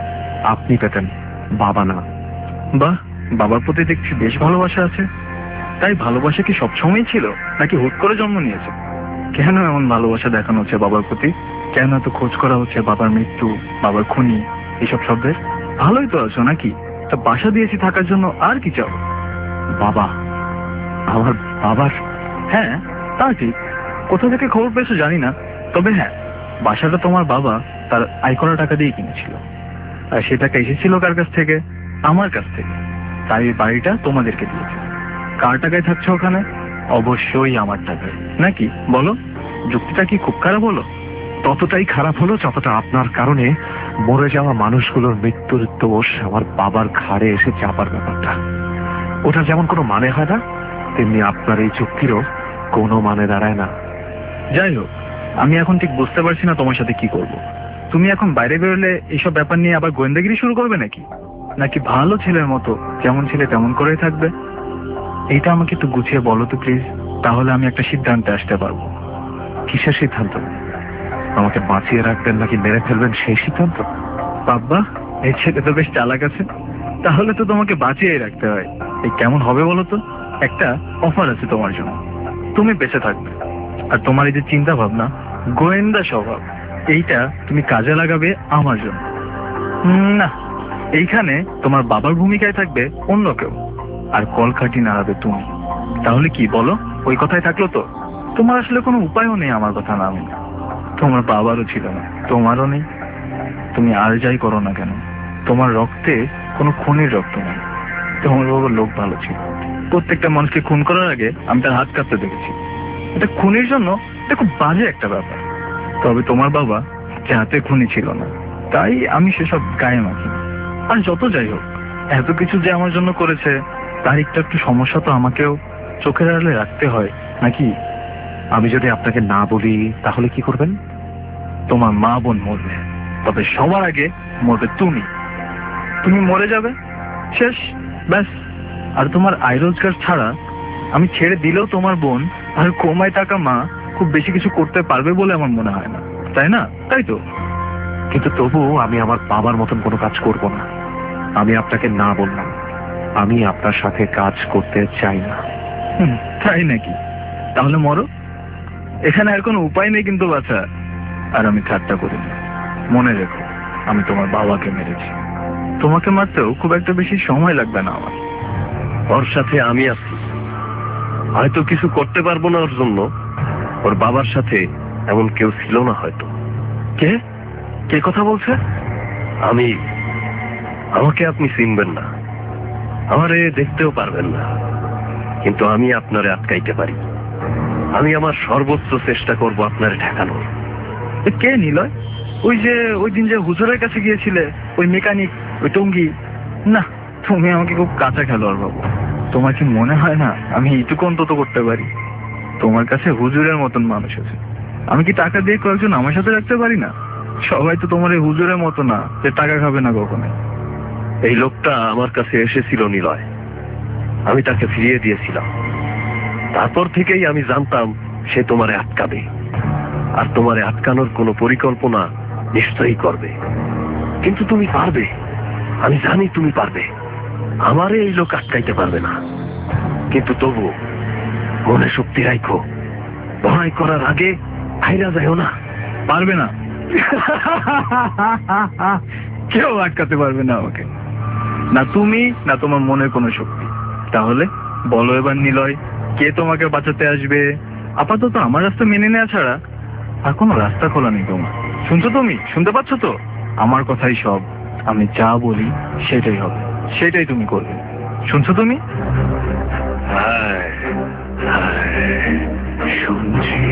আপনি পেতেন, বাবা না। বাহ, বাবার প্রতি দেখছি বেশ ভালোবাসা আছে। তাই ভালোবাসা কি সবসময় ছিল নাকি হুট করে জন্ম নিয়েছে? কেন এমন ভালোবাসা দেখানো হচ্ছে বাবার প্রতি? কেন এত খোঁজ করা হচ্ছে বাবার মৃত্যু, বাবার খুনি, এইসব শব্দের? ভালোই তো আছো নাকি? তা বাসা দিয়েছি থাকার জন্য, আর কি চাও? বাবা, আমার বাবার? হ্যাঁ, তা ঠিক। কোথা থেকে খবর পেয়েছো জানি না, তবে হ্যাঁ, বাসাটা তোমার বাবা তার আয় করা টাকা দিয়ে কিনেছিল। আর সে টাকা এসেছিল কার কাছ থেকে? আমার কাছ থেকে। তাই এই বাড়িটা তোমাদেরকে দিয়েছে। কার টাকায় থাকছো ওখানে? অবশ্যই আমার টাকায়, নাকি বলো? যুক্তিটা কি খুব খারাপ হলো? ততটাই খারাপ হলো যতটা আপনার কারণে মরে যাওয়া মানুষগুলোর মৃত্যুর দোষ আমার বাবার ঘাড়ে এসে চাপার ব্যাপারটা। ওটা যেমন কোনো মানে হয় না, তেমনি আপনার এই চুক্তিরও কোনো মানে দাঁড়ায় না। যাই হোক, আমি এখন ঠিক বুঝতে পারছি না তোমার সাথে কি করব। তুমি এখন বাইরে বেরোলে এইসব ব্যাপার নিয়ে আবার গোয়েন্দাগিরি শুরু করবে নাকি? নাকি ভালো ছেলের মতো যেমন ছেলে তেমন করেই থাকবে? এইটা আমাকে একটু গুছিয়ে বলো তো প্লিজ, তাহলে আমি একটা সিদ্ধান্তে আসতে পারবো। কিসের সিদ্ধান্ত? আমাকে বাঁচিয়ে রাখবেন নাকি মেরে ফেলবেন সেই সিদ্ধান্ত? বাবা, এই ছেলে তো বেশ চালাক আছে। তাহলে তো তোমাকে বাঁচিয়ে রাখতে হয়। এই কেমন হবে বলো তো? একটা অফার আছে তোমার জন্য, তুমি বেঁচে থাকবে। আর তোমার এই যে চিন্তা ভাবনা, গোয়েন্দা স্বভাব, এইটা তুমি কাজে লাগাবে আমার জন্য। না, এইখানে তোমার বাবার ভূমিকায় থাকবে অন্য কেউ, আর কলকাঠি নাড়াবে তুমি। তাহলে কি বলো? ওই কথাই থাকলো তো? তোমার আসলে কোনো উপায়ও নেই আমার কথা না আমি। তোমার বাবারও ছিল না, তোমারও নেই। তুমি আর যাই করো না কেন, তোমার রক্তে কোনো খুনির রক্ত নেই। তোমার বাবার লোক ভালো ছিল। প্রত্যেকটা মানুষকে খুন করার আগে আমি তার হাত কাটতে দেখেছি। এটা খুনির জন্য এটা খুব বাজে একটা ব্যাপার। তবে তোমার বাবা যাতে খুনি ছিল না, তাই আমি সেসব গায়ে মাখি। আর যত যাই হোক, এত কিছু যে আমার জন্য করেছে, তার একটা একটু সমস্যা তো আমাকেও চোখের আড়ালে রাখতে হয়, নাকি? আমি যদি আপনাকে না বলি তাহলে কি করবেন? তোমার মা বোন মরবে, তবে সবার আগে মরবে তুমি। তুমি মরে যাবে, শেষ, ব্যাস। আর তোমার আয় রোজগার ছাড়া আমি ছেড়ে দিলেও তোমার বোন আর কমায় টাকা মা খুব বেশি কিছু করতে পারবে বলে আমার মনে হয় না, তাই না? তাই তো? কিন্তু তবুও আমি আমার বাবার মতন কোনো কাজ করব না। আমি আপনাকে না বললাম, আমি আপনার সাথে কাজ করতে চাই না। হুম, তাই নাকি? তাহলে মরো, এখানে আর কোনো উপায় নেই কিন্তু বাছা। আর আমি ঠাট্টা করি না, মনে রেখো আমি তোমার বাবাকে মেরেছি। তোমাকে মারতেও খুব একটা বেশি সময় লাগবে না আমার। ওর সাথে আমি আছি, হয়তো কিছু করতে পারবো না ওর জন্য। ওর বাবার সাথে এমন কেউ ছিল না হয়তো। কে কে কথা বলছে? আমি, আমাকে আপনি চিনবেন না, আমারে দেখতেও পারবেন না, কিন্তু আমি আপনারে আটকাইতে পারি। আমি আমার সর্বোচ্চ চেষ্টা করব আপনারে ঠেকানোর। এ কে নিলয়? ওই যে ওই দিন যে হুজুরের কাছে গিয়েছিলে, ওই মেকানিক, ওই টঙ্গি? না, তুমি আমাকে খুব কাঁচা খেলোয়াড় ভাবো। তোমার কি মনে হয় না আমি এইটুকু অন্তত করতে পারি? তোমার কাছে হুজুরের মতন মানুষ আছে, আমি কি টাকা দিয়ে কয়েকজন আমার সাথে রাখতে পারি না? সবাই তো তোমার এই হুজুরের মতো না যে টাকা খাবে না কখনো। এই লোকটা আমার কাছে এসেছিল নিলয়, আমি তাকে ফিরিয়ে দিয়েছিলাম। তারপর থেকেই আমি জানতাম সে তোমারে আটকাবে, আর তোমারে আটকানোর কোনো পরিকল্পনা নিশ্চয়ই করবে। কিন্তু তুমি পারবে, আমি জানি তুমি পারবে। আমারে এই লোক আটকাইতে পারবে না। কিন্তু তবু মনে শক্তি রাখো, ভয় করার আগে হাইরা যাও না। পারবে না, কেউ আটকাতে পারবে না আমাকে, না তুমি না তোমার মনের কোনো শক্তি। তাহলে বলো এবার নিলয়, কে তোমাকে বাঁচাতে আসবে? আপাতত আমার রাস্তা মেনে নেওয়া ছাড়া আর কোনো রাস্তা খোলা নেই তোমার। শুনছো তুমি? শুনতে পাচ্ছ তো? আমার কথাই সব, আমি যা বলি সেটাই হবে, সেটাই তুমি করবে। শুনছো তুমি? হায়, হায়, শুনছি,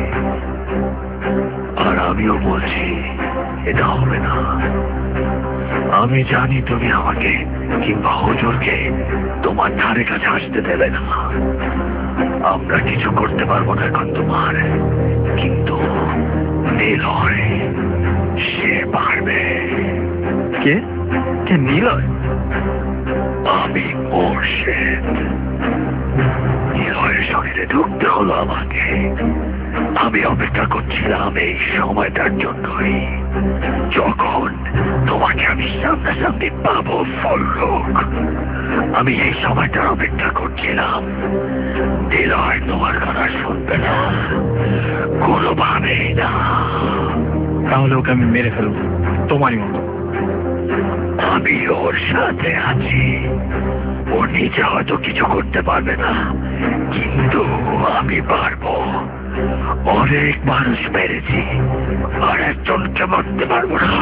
আর আমিও বলছি এটা হবে না। আমি জানি তুমি আমাকে কিংবা হুজুরকে তোমার ধারে কাছে আসতে দেবে না। আমরা কিছু করতে পারবো না এখন তোমার, কিন্তু নিলয় সে পারবে। কে কে নিলয়? আমি মোর্শেদ। নিলয়ের শরীরে ঢুকতে হলো আমাকে। আমি অপেক্ষা করছিলাম এই সময়টার জন্যই, যখন তোমাকে আমি সামনাসামনি পাবো ফললোক। আমি এই সময়টার অপেক্ষা করছিলাম। নিলয় তোমার কথা শুনবে না, কোনোভাবেই না। তাহলে ওকে আমি মেরে ফেলবো তোমারই মতো। আমি ওর সাথে আছি। ও নিজে হয়তো কিছু করতে পারবে না, কিন্তু আমি পারবো। অনেক মানুষ মেরেছি, আর একজনকে মারতে পারবো না।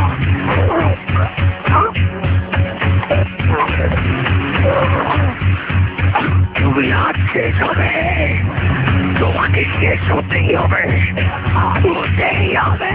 তুমি আজ শেষ হবে, তোমাকে শেষ হতেই হবে, হতেই হবে।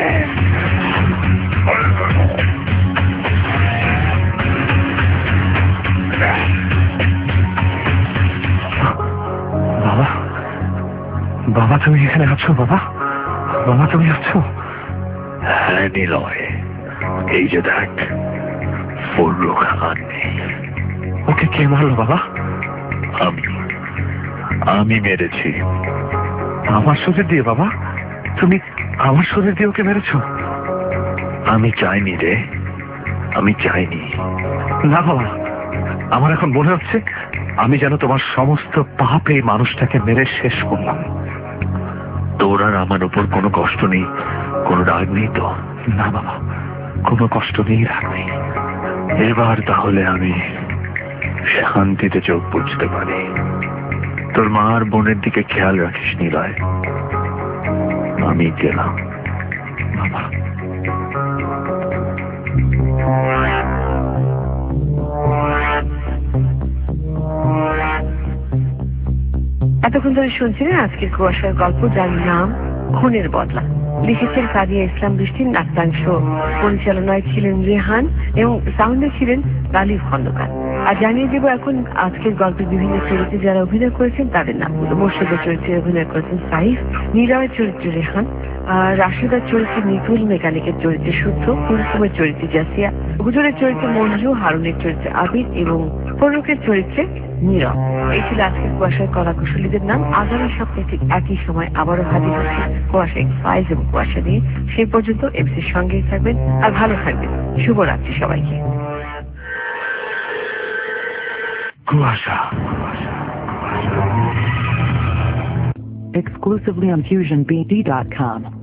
বাবা, বাবা তুমি এখানে আছো? বাবা, বাবা তুমি আছো? হ্যাঁ নিলয়, এই যে দেখ, ফররুখ আর নেই। ওকে কে মারলো বাবা? আমি আমি মেরেছি। আমার শরীর দিয়ে? বাবা তুমি আমার শরীর দিয়ে ওকে মেরেছো? আমি চাইনি রে, আমি চাইনি। না বাবা, আমার এখন মনে হচ্ছে আমি যেন তোমার সমস্ত পাপ এই মানুষটাকে মেরে শেষ করলাম। তোর আর আমার উপর কোনো কষ্ট নেই, কোনো রাগ নেই তো? না বাবা, কোনো কষ্ট নেই, রাগ নেই। এবার তাহলে আমি শান্তিতে চোখ বুঝতে পারি। তোর মা আর বোনের দিকে খেয়াল রাখিস নিলয়। আমি গেলাম। বাবা এতক্ষণ ধরে শুনছিলেন আজকের কুয়াশার গল্প, যার নাম খুনের বদলা। লিখেছেন কাদিয়া ইসলাম বৃষ্টি, নাট্যাংশ পরিচালনায় ছিলেন রেহান এবং সাউন্ডে ছিলেন লালিফ খন্দকার। আর জানিয়ে দেব এখন আজকের গল্পের বিভিন্ন চরিত্রে যারা অভিনয় করেছেন তাদের নামগুলো। মোর্শেদের চরিত্রে অভিনয় করেছেন সাইফ, নীলয়ের চরিত্রে রেহান, আর রাশেদার চরিত্রে নিতুল, মেকানিকের চরিত্রে সূত্র, কুমকুমের চরিত্রে জাসিয়া, হুজুরের চরিত্রে মঞ্জু, হারুনের চরিত্রে আবিদ এবং ফরুকের চরিত্রে নীরব। এই ছিল আজকের কুয়াশায় কলা কুশলীদের নাম। আগামী সপ্তাহে ঠিক একই সময় আবারও হাজির হচ্ছে কুয়াশা এক্স ফাইলস এবং কুয়াশা নিয়ে। সেই পর্যন্ত এমসির সঙ্গেই থাকবেন আর ভালো থাকবেন। শুভরাত্রি সবাইকে। কুয়াশা Exclusively on fusion b d dot com.